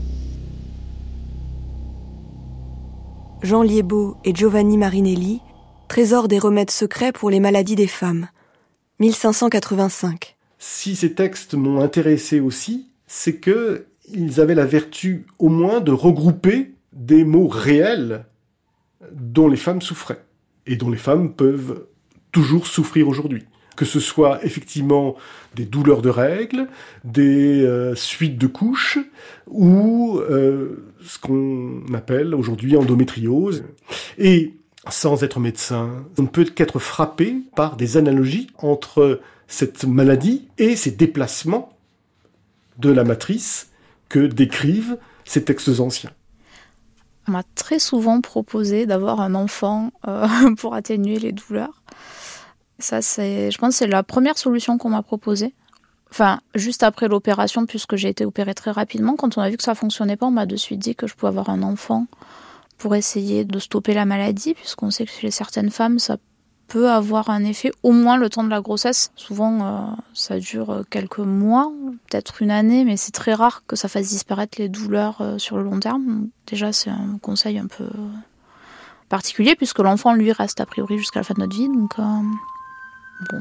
Jean Liébaud et Giovanni Marinelli, Trésor des remèdes secrets pour les maladies des femmes, mille cinq cent quatre-vingt-cinq. Si ces textes m'ont intéressé aussi, c'est que ils avaient la vertu au moins de regrouper des maux réels dont les femmes souffraient et dont les femmes peuvent toujours souffrir aujourd'hui. Que ce soit effectivement des douleurs de règles, des euh, suites de couches ou euh, ce qu'on appelle aujourd'hui endométriose. Et sans être médecin, on ne peut qu'être frappé par des analogies entre cette maladie et ces déplacements de la matrice que décrivent ces textes anciens. On m'a très souvent proposé d'avoir un enfant euh, pour atténuer les douleurs. Ça, c'est, je pense que c'est la première solution qu'on m'a proposée. Enfin, juste après l'opération, puisque j'ai été opérée très rapidement, quand on a vu que ça ne fonctionnait pas, on m'a de suite dit que je pouvais avoir un enfant pour essayer de stopper la maladie, puisqu'on sait que chez certaines femmes, ça peut avoir un effet au moins le temps de la grossesse. Souvent, euh, ça dure quelques mois, peut-être une année, mais c'est très rare que ça fasse disparaître les douleurs euh, sur le long terme. Déjà, c'est un conseil un peu particulier, puisque l'enfant, lui, reste a priori jusqu'à la fin de notre vie. Donc, euh, bon.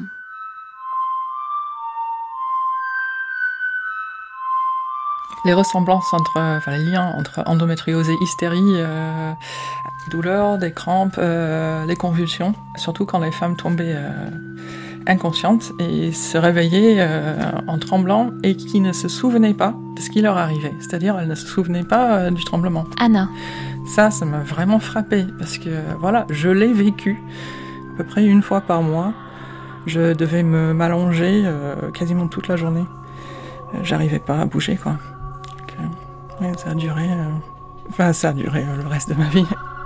Les ressemblances entre, enfin les liens entre endométriose et hystérie, euh, douleurs, des crampes, euh, des convulsions, surtout quand les femmes tombaient euh, inconscientes et se réveillaient euh, en tremblant et qui ne se souvenaient pas de ce qui leur arrivait. C'est-à-dire, elles ne se souvenaient pas euh, du tremblement. Anna. Ça, ça m'a vraiment frappée parce que, voilà, je l'ai vécu à peu près une fois par mois. Je devais me m'allonger euh, quasiment toute la journée. J'arrivais pas à bouger, quoi. Oui, ça a duré... Euh... Enfin, ça a duré euh, le reste de ma vie.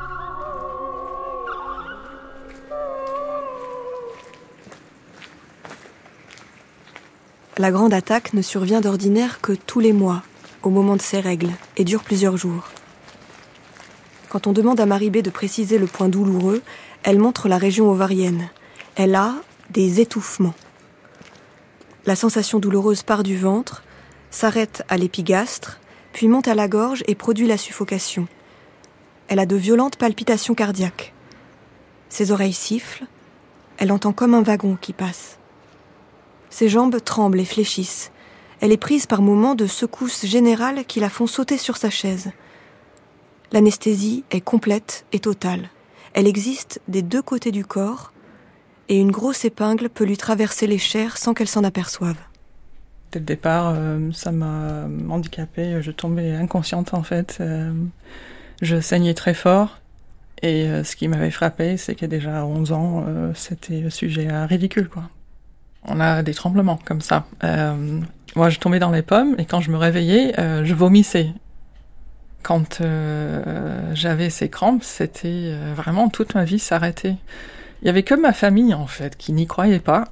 La grande attaque ne survient d'ordinaire que tous les mois, au moment de ses règles, et dure plusieurs jours. Quand on demande à Marie B de préciser le point douloureux, elle montre la région ovarienne. Elle a des étouffements. La sensation douloureuse part du ventre, s'arrête à l'épigastre, puis monte à la gorge et produit la suffocation. Elle a de violentes palpitations cardiaques. Ses oreilles sifflent, elle entend comme un wagon qui passe. Ses jambes tremblent et fléchissent. Elle est prise par moments de secousses générales qui la font sauter sur sa chaise. L'anesthésie est complète et totale. Elle existe des deux côtés du corps et une grosse épingle peut lui traverser les chairs sans qu'elle s'en aperçoive. Dès le départ, euh, ça m'a handicapée. Je tombais inconsciente en fait. Euh, je saignais très fort. Et euh, ce qui m'avait frappé, c'est que déjà à onze ans, euh, c'était sujet à ridicule, quoi. On a des tremblements comme ça. Euh, moi, je tombais dans les pommes et quand je me réveillais, euh, je vomissais. Quand euh, j'avais ces crampes, c'était euh, vraiment toute ma vie s'arrêtait. Il y avait que ma famille en fait qui n'y croyait pas.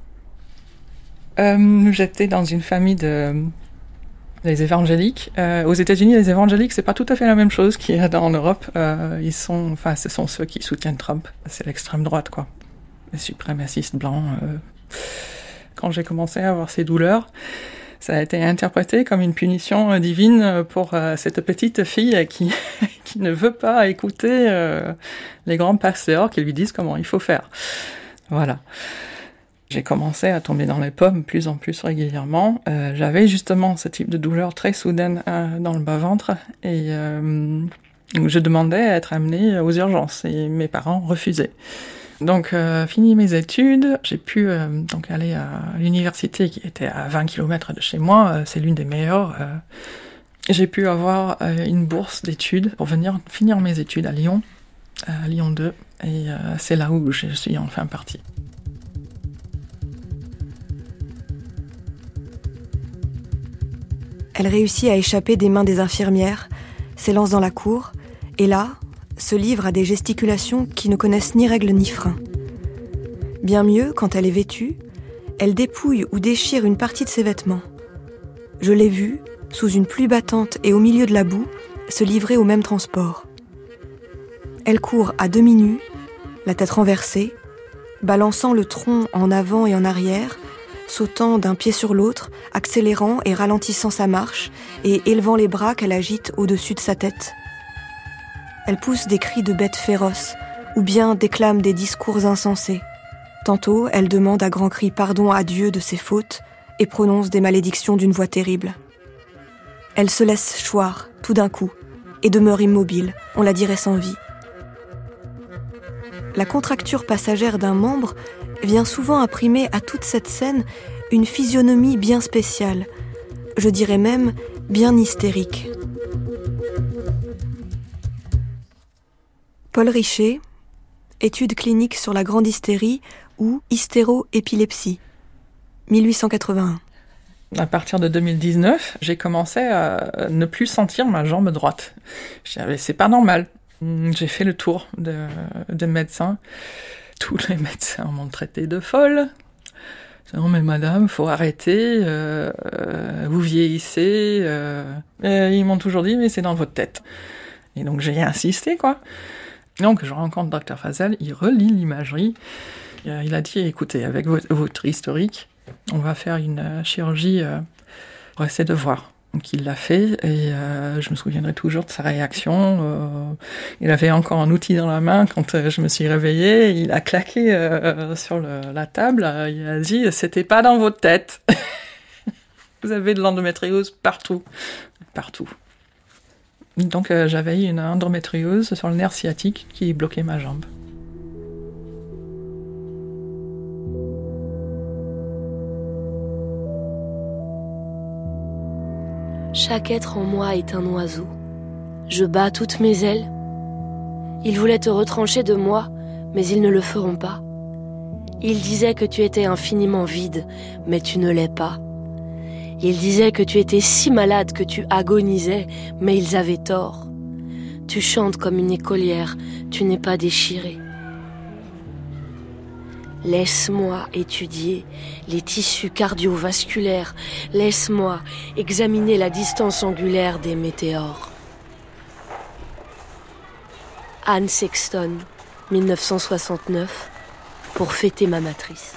Euh, j'étais dans une famille de les évangéliques. Euh, aux États-Unis, les évangéliques, c'est pas tout à fait la même chose qu'il y a en Europe. Euh, ils sont, enfin, ce sont ceux qui soutiennent Trump. C'est l'extrême droite, quoi. Les suprémacistes blancs. Euh... Quand j'ai commencé à avoir ces douleurs, ça a été interprété comme une punition divine pour euh, cette petite fille qui, qui ne veut pas écouter euh, les grands pasteurs qui lui disent comment il faut faire. Voilà. J'ai commencé à tomber dans les pommes plus en plus régulièrement. Euh, j'avais justement ce type de douleur très soudaine euh, dans le bas-ventre et euh, je demandais à être amenée aux urgences et mes parents refusaient. Donc, euh, fini mes études, j'ai pu euh, donc aller à l'université qui était à vingt kilomètres de chez moi, euh, c'est l'une des meilleures. Euh, j'ai pu avoir euh, une bourse d'études pour venir finir mes études à Lyon, à Lyon deux, et euh, c'est là où je suis enfin partie. Elle réussit à échapper des mains des infirmières, s'élance dans la cour, et là, se livre à des gesticulations qui ne connaissent ni règles ni freins. Bien mieux, quand elle est vêtue, elle dépouille ou déchire une partie de ses vêtements. Je l'ai vue, sous une pluie battante et au milieu de la boue, se livrer au même transport. Elle court à demi nue, la tête renversée, balançant le tronc en avant et en arrière, sautant d'un pied sur l'autre, accélérant et ralentissant sa marche et élevant les bras qu'elle agite au-dessus de sa tête. Elle pousse des cris de bête féroce, ou bien déclame des discours insensés. Tantôt, elle demande à grands cris pardon à Dieu de ses fautes et prononce des malédictions d'une voix terrible. Elle se laisse choir, tout d'un coup, et demeure immobile, on la dirait sans vie. La contracture passagère d'un membre vient souvent imprimer à toute cette scène une physionomie bien spéciale, je dirais même bien hystérique. Paul Richer, études cliniques sur la grande hystérie ou hystéroépilepsie, mille huit cent quatre-vingt-un. À partir de deux mille dix-neuf, j'ai commencé à ne plus sentir ma jambe droite. Je disais, c'est pas normal. J'ai fait le tour de, de médecins. Tous les médecins m'ont traité de folle. Non mais madame, faut arrêter, euh, euh, vous vieillissez. Euh... Et ils m'ont toujours dit, mais c'est dans votre tête. Et donc j'ai insisté, quoi. Donc je rencontre docteur Fazel, il relit l'imagerie. Il a dit, écoutez, avec votre historique, on va faire une chirurgie euh, pour essayer de voir. Donc il l'a fait et euh, je me souviendrai toujours de sa réaction. Euh, il avait encore un outil dans la main quand euh, je me suis réveillée. Il a claqué euh, sur le, la table. Euh, il a dit, c'était pas dans votre tête. Vous avez de l'endométriose partout. Partout. Donc euh, j'avais une endométriose sur le nerf sciatique qui bloquait ma jambe. Chaque être en moi est un oiseau. Je bats toutes mes ailes. Ils voulaient te retrancher de moi, mais ils ne le feront pas. Ils disaient que tu étais infiniment vide, mais tu ne l'es pas. Ils disaient que tu étais si malade que tu agonisais, mais ils avaient tort. Tu chantes comme une écolière, tu n'es pas déchirée. Laisse-moi étudier les tissus cardiovasculaires. Laisse-moi examiner la distance angulaire des météores. Anne Sexton, dix-neuf cent soixante-neuf, pour fêter ma matrice.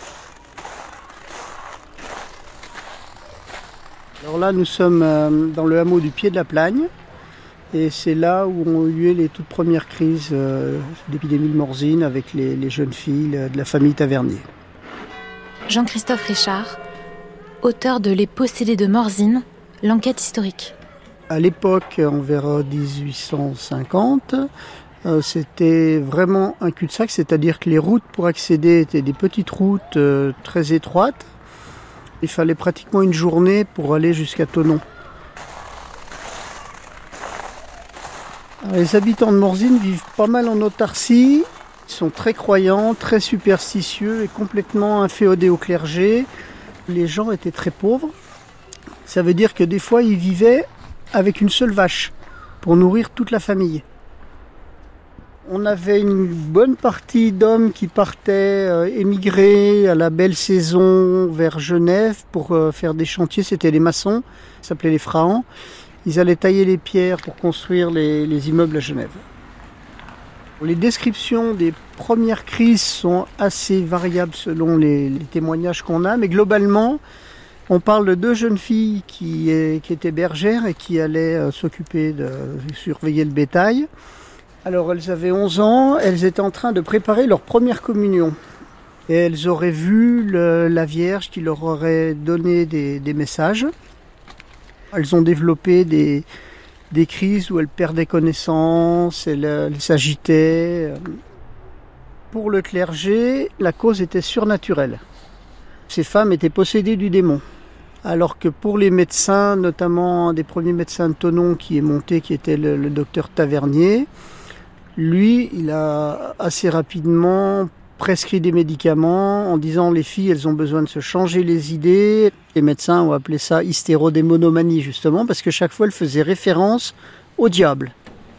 Alors là, nous sommes euh, dans le hameau du Pied de la Plagne. Et c'est là où ont eu lieu les toutes premières crises euh, d'épidémie de morsine avec les, les jeunes filles de la famille Tavernier. Jean-Christophe Richard, auteur de Les possédés de morsine, l'enquête historique. À l'époque, vers dix-huit cent cinquante, euh, c'était vraiment un cul-de-sac, c'est-à-dire que les routes pour accéder étaient des petites routes euh, très étroites. Il fallait pratiquement une journée pour aller jusqu'à Thonon. Les habitants de Morzine vivent pas mal en autarcie, ils sont très croyants, très superstitieux et complètement inféodés au clergé. Les gens étaient très pauvres, ça veut dire que des fois ils vivaient avec une seule vache pour nourrir toute la famille. On avait une bonne partie d'hommes qui partaient euh, émigrer à la belle saison vers Genève pour euh, faire des chantiers, c'était les maçons, ça s'appelait les frahans. Ils allaient tailler les pierres pour construire les, les immeubles à Genève. Les descriptions des premières crises sont assez variables selon les, les témoignages qu'on a, mais globalement, on parle de deux jeunes filles qui, qui étaient bergères et qui allaient euh, s'occuper de surveiller le bétail. Alors elles avaient onze ans, elles étaient en train de préparer leur première communion. Et elles auraient vu le, la Vierge qui leur aurait donné des, des messages. Elles ont développé des, des crises où elles perdaient connaissance, elles, elles s'agitaient. Pour le clergé, la cause était surnaturelle. Ces femmes étaient possédées du démon. Alors que pour les médecins, notamment un des premiers médecins de Thonon qui est monté, qui était le, le docteur Tavernier, lui, il a assez rapidement prescrit des médicaments en disant les filles, elles ont besoin de se changer les idées. Les médecins ont appelé ça hystérodémonomanie justement parce que chaque fois, elle faisait référence au diable.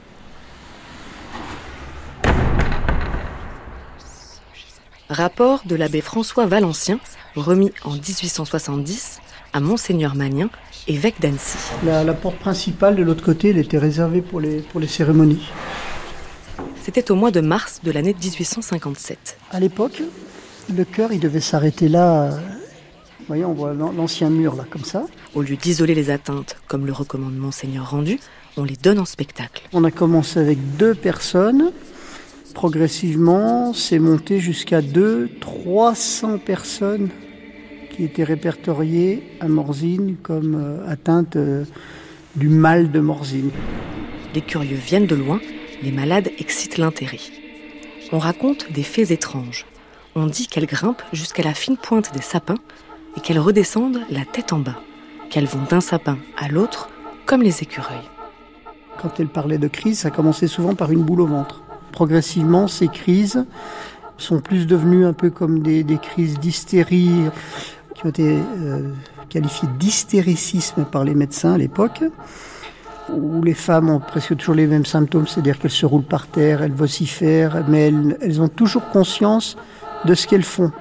Rapport de l'abbé François Valencien, remis en dix-huit cent soixante-dix à Monseigneur Magnin, évêque d'Annecy. La, la porte principale de l'autre côté, elle était réservée pour les, pour les cérémonies. C'était au mois de mars de l'année dix-huit cent cinquante-sept. À l'époque, le chœur, il devait s'arrêter là. Vous voyez, on voit l'ancien mur là, comme ça. Au lieu d'isoler les atteintes, comme le recommande Monseigneur Rendu, on les donne en spectacle. On a commencé avec deux personnes. Progressivement, c'est monté jusqu'à deux, trois cents personnes qui étaient répertoriées à Morzine comme euh, atteintes euh, du mal de Morzine. Les curieux viennent de loin, les malades excitent l'intérêt. On raconte des faits étranges. On dit qu'elles grimpent jusqu'à la fine pointe des sapins et qu'elles redescendent la tête en bas, qu'elles vont d'un sapin à l'autre comme les écureuils. Quand elle parlait de crise, ça commençait souvent par une boule au ventre. Progressivement, ces crises sont plus devenues un peu comme des, des crises d'hystérie qui ont été euh, qualifiées d'hystéricisme par les médecins à l'époque, où les femmes ont presque toujours les mêmes symptômes, c'est-à-dire qu'elles se roulent par terre, elles vocifèrent, mais elles, elles ont toujours conscience de ce qu'elles font.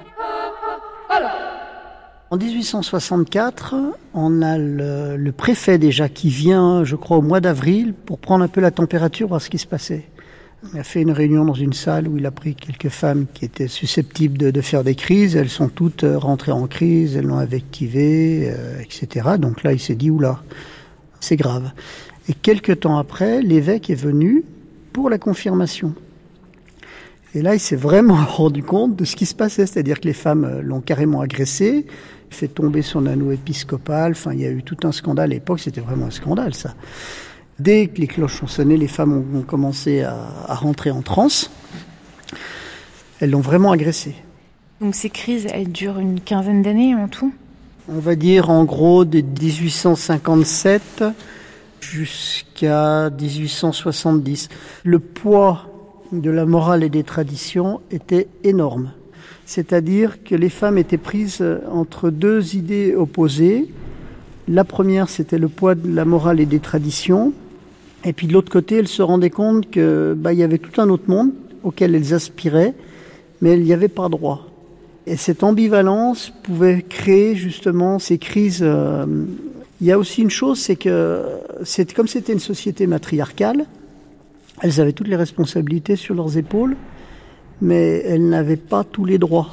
En dix-huit cent soixante-quatre, on a le, le préfet déjà qui vient, je crois, au mois d'avril pour prendre un peu la température, voir ce qui se passait. Il a fait une réunion dans une salle où il a pris quelques femmes qui étaient susceptibles de, de faire des crises. Elles sont toutes rentrées en crise, elles l'ont invectivé, euh, et cetera. Donc là, il s'est dit, oula, c'est grave. Et quelques temps après, l'évêque est venu pour la confirmation. Et là, il s'est vraiment rendu compte de ce qui se passait. C'est-à-dire que les femmes l'ont carrément agressé, fait tomber son anneau épiscopal. Enfin, il y a eu tout un scandale. À l'époque, c'était vraiment un scandale, ça. Dès que les cloches ont sonné, les femmes ont, ont commencé à, à rentrer en transe. Elles l'ont vraiment agressé. Donc ces crises, elles durent une quinzaine d'années en tout ? On va dire en gros de dix-huit cent cinquante-sept jusqu'à dix-huit cent soixante-dix. Le poids de la morale et des traditions était énorme. C'est-à-dire que les femmes étaient prises entre deux idées opposées. La première, c'était le poids de la morale et des traditions. Et puis de l'autre côté, elles se rendaient compte que bah, il y avait tout un autre monde auquel elles aspiraient, mais elles n'y avaient pas droit. Et cette ambivalence pouvait créer justement ces crises. Euh, il y a aussi une chose, c'est que c'est, comme c'était une société matriarcale, elles avaient toutes les responsabilités sur leurs épaules, mais elles n'avaient pas tous les droits.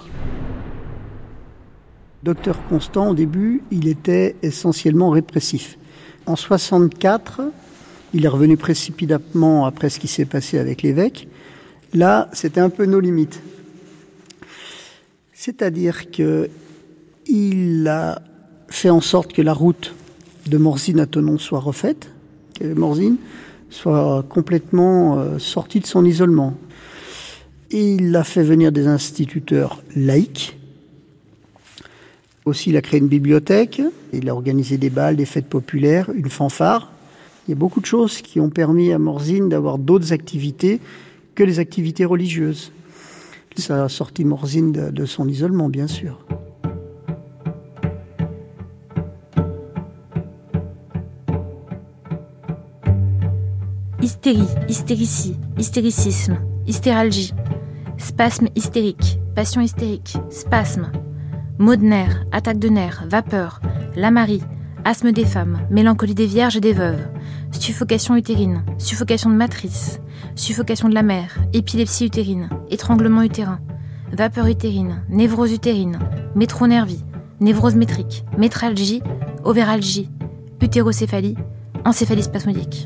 Docteur Constant, au début, il était essentiellement répressif. En soixante-quatre, il est revenu précipitamment après ce qui s'est passé avec l'évêque. Là, c'était un peu nos limites. C'est-à-dire qu'il a fait en sorte que la route de Morzine à Thonon soit refaite, que Morzine soit complètement euh, sortie de son isolement. Et il a fait venir des instituteurs laïcs. Aussi, il a créé une bibliothèque, il a organisé des bals, des fêtes populaires, une fanfare. Il y a beaucoup de choses qui ont permis à Morzine d'avoir d'autres activités que les activités religieuses. Ça a sorti Morzine de, de son isolement, bien sûr. Hystérie, hystéricie, hystéricisme, hystéralgie, spasme hystérique, passion hystérique, spasme, maux de nerfs, attaque de nerfs, vapeur, lamarie, asthme des femmes, mélancolie des vierges et des veuves, suffocation utérine, suffocation de matrice, suffocation de la mère, épilepsie utérine, étranglement utérin, vapeur utérine, névrose utérine, métronervie, névrose métrique, métralgie, ovéralgie, utérocéphalie, encéphalie spasmodique.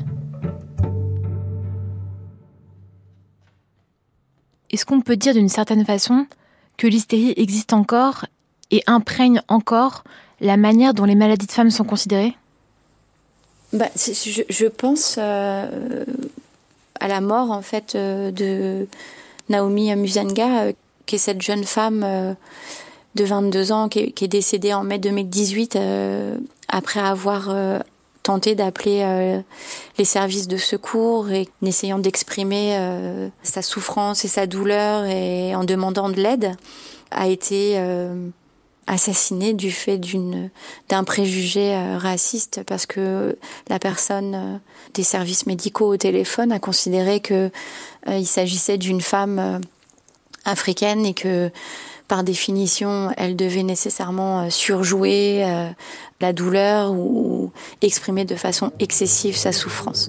Est-ce qu'on peut dire d'une certaine façon que l'hystérie existe encore et imprègne encore la manière dont les maladies de femmes sont considérées ? Bah, je, je pense euh, à la mort en fait euh, de Naomi Muzenga, euh, qui est cette jeune femme euh, de vingt-deux ans qui est, qui est décédée en mai deux mille dix-huit euh, après avoir euh, tenté d'appeler euh, les services de secours et en essayant d'exprimer euh, sa souffrance et sa douleur et en demandant de l'aide, a été euh, assassinée du fait d'une, d'un préjugé euh, raciste parce que la personne euh, des services médicaux au téléphone a considéré que euh, il s'agissait d'une femme euh, africaine et que par définition, elle devait nécessairement surjouer euh, la douleur ou exprimer de façon excessive sa souffrance.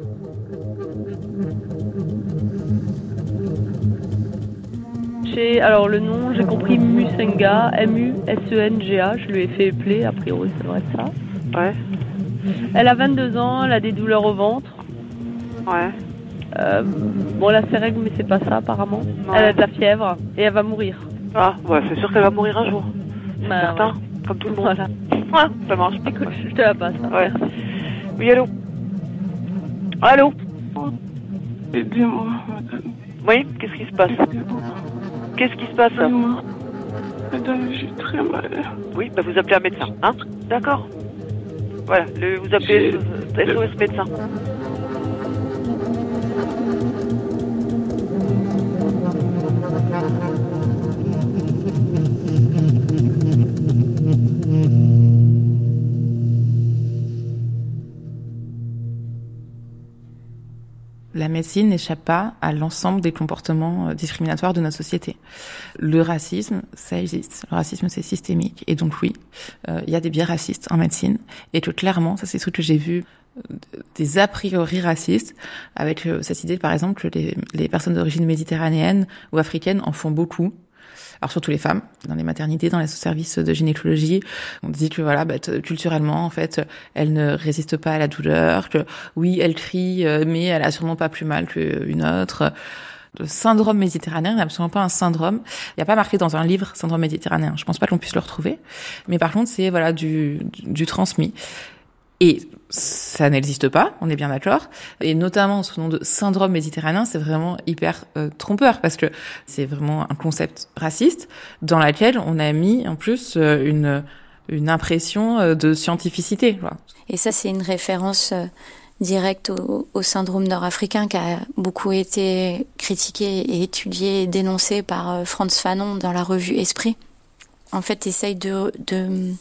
J'ai, alors le nom, j'ai compris Muzenga, M U S E N G A, je lui ai fait épeler, a priori ça devrait être ça. Ouais. Elle a vingt-deux ans, elle a des douleurs au ventre. Ouais. Euh, bon, elle a ses règles, mais c'est pas ça apparemment. Ouais. Elle a de la fièvre et elle va mourir. Ah, ouais, c'est sûr qu'elle va mourir un jour. Bah, certain, ouais. Comme tout le monde. Voilà. Ouais, ça marche. Écoute, je te la passe. Hein. Ouais. Oui, allô. Allô. Aidez-moi, madame. Oui, qu'est-ce qui se passe? Qu'est-ce qui se passe? Madame, j'ai très mal. Oui, bah vous appelez un médecin, hein? D'accord. Voilà, le, vous appelez S O S médecin. La médecine n'échappe pas à l'ensemble des comportements discriminatoires de notre société. Le racisme, ça existe. Le racisme, c'est systémique. Et donc oui, il euh, y a des biais racistes en médecine. Et que clairement, ça c'est ce que j'ai vu, des a priori racistes, avec euh, cette idée, par exemple, que les, les personnes d'origine méditerranéenne ou africaine en font beaucoup. Alors surtout les femmes, dans les maternités, dans les services de gynécologie, on dit que voilà, bah, t- culturellement en fait, elles ne résistent pas à la douleur, que oui, elles crient, mais elle a sûrement pas plus mal qu'une autre. Le syndrome méditerranéen n'est absolument pas un syndrome. Il n'y a pas marqué dans un livre syndrome méditerranéen. Je pense pas qu'on puisse le retrouver. Mais par contre, c'est voilà du, du, du transmis. Et ça n'existe pas, on est bien d'accord. Et notamment ce nom de syndrome méditerranéen, c'est vraiment hyper euh, trompeur parce que c'est vraiment un concept raciste dans lequel on a mis en plus euh, une une impression de scientificité. Voilà. Et ça, c'est une référence euh, directe au, au syndrome nord-africain qui a beaucoup été critiqué et étudié et dénoncé par euh, Frantz Fanon dans la revue Esprit. En fait, essaye de, de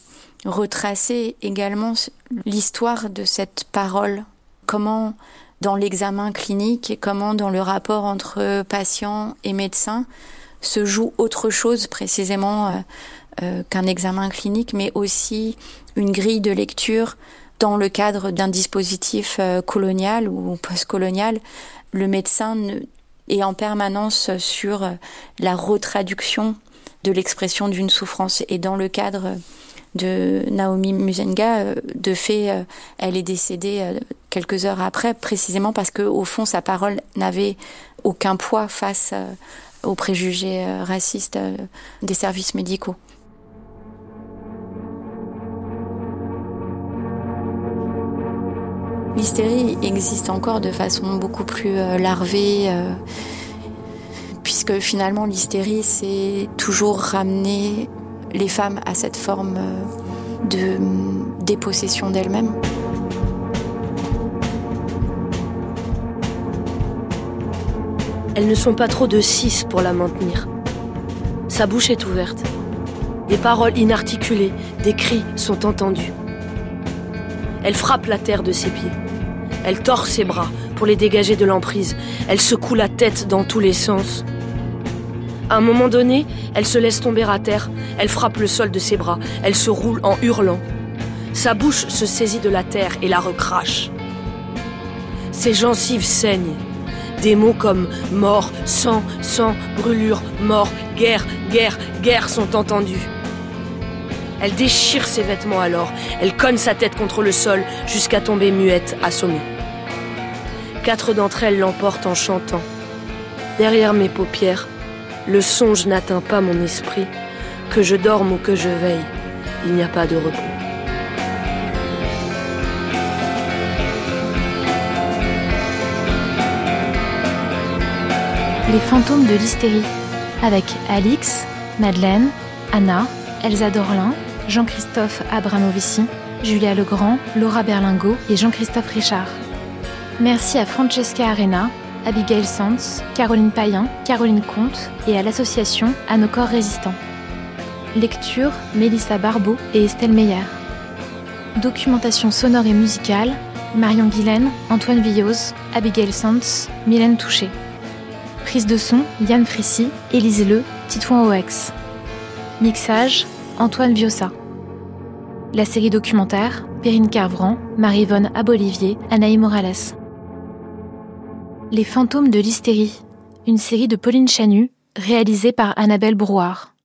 retracer également l'histoire de cette parole. Comment, dans l'examen clinique et comment dans le rapport entre patient et médecin, se joue autre chose précisément euh, euh, qu'un examen clinique, mais aussi une grille de lecture dans le cadre d'un dispositif euh, colonial ou post-colonial. Le médecin ne, est en permanence sur euh, la retraduction de l'expression d'une souffrance. Et dans le cadre de Naomi Musenga, euh, de fait, euh, elle est décédée euh, quelques heures après, précisément parce que, au fond, sa parole n'avait aucun poids face euh, aux préjugés euh, racistes euh, des services médicaux. L'hystérie existe encore de façon beaucoup plus euh, larvée, euh, puisque finalement l'hystérie, c'est toujours ramener les femmes à cette forme euh, de dépossession d'elles-mêmes. Elles ne sont pas trop de six pour la maintenir. Sa bouche est ouverte. Des paroles inarticulées, des cris sont entendus. Elle frappe la terre de ses pieds. Elle tord ses bras pour les dégager de l'emprise. Elle secoue la tête dans tous les sens. À un moment donné, elle se laisse tomber à terre. Elle frappe le sol de ses bras. Elle se roule en hurlant. Sa bouche se saisit de la terre et la recrache. Ses gencives saignent. Des mots comme mort, sang, sang, brûlure, mort, guerre, guerre, guerre sont entendus. Elle déchire ses vêtements alors. Elle cogne sa tête contre le sol jusqu'à tomber muette, assommée. Quatre d'entre elles l'emportent en chantant. Derrière mes paupières, le songe n'atteint pas mon esprit. Que je dorme ou que je veille, il n'y a pas de repos. Les fantômes de l'hystérie, avec Alix, Madeleine, Anna, Elsa Dorlin, Jean-Christophe Abramovici, Julia Legrand, Laura Berlingot et Jean-Christophe Richard. Merci à Francesca Arena, Abigail Sanz, Caroline Payen, Caroline Comte et à l'association À nos corps résistants. Lecture, Mélissa Barbeau et Estelle Meyer. Documentation sonore et musicale, Marion Guilaine, Antoine Villoz, Abigail Sanz, Mylène Touché. Prise de son, Yann Frissy, Élise Le, Titouan Oex. Mixage, Antoine Viossa. La série documentaire, Perrine Carvran, Marie-Yvonne Abolivier, Anaïs Morales. Les fantômes de l'hystérie, une série de Pauline Chanu, réalisée par Annabelle Brouard.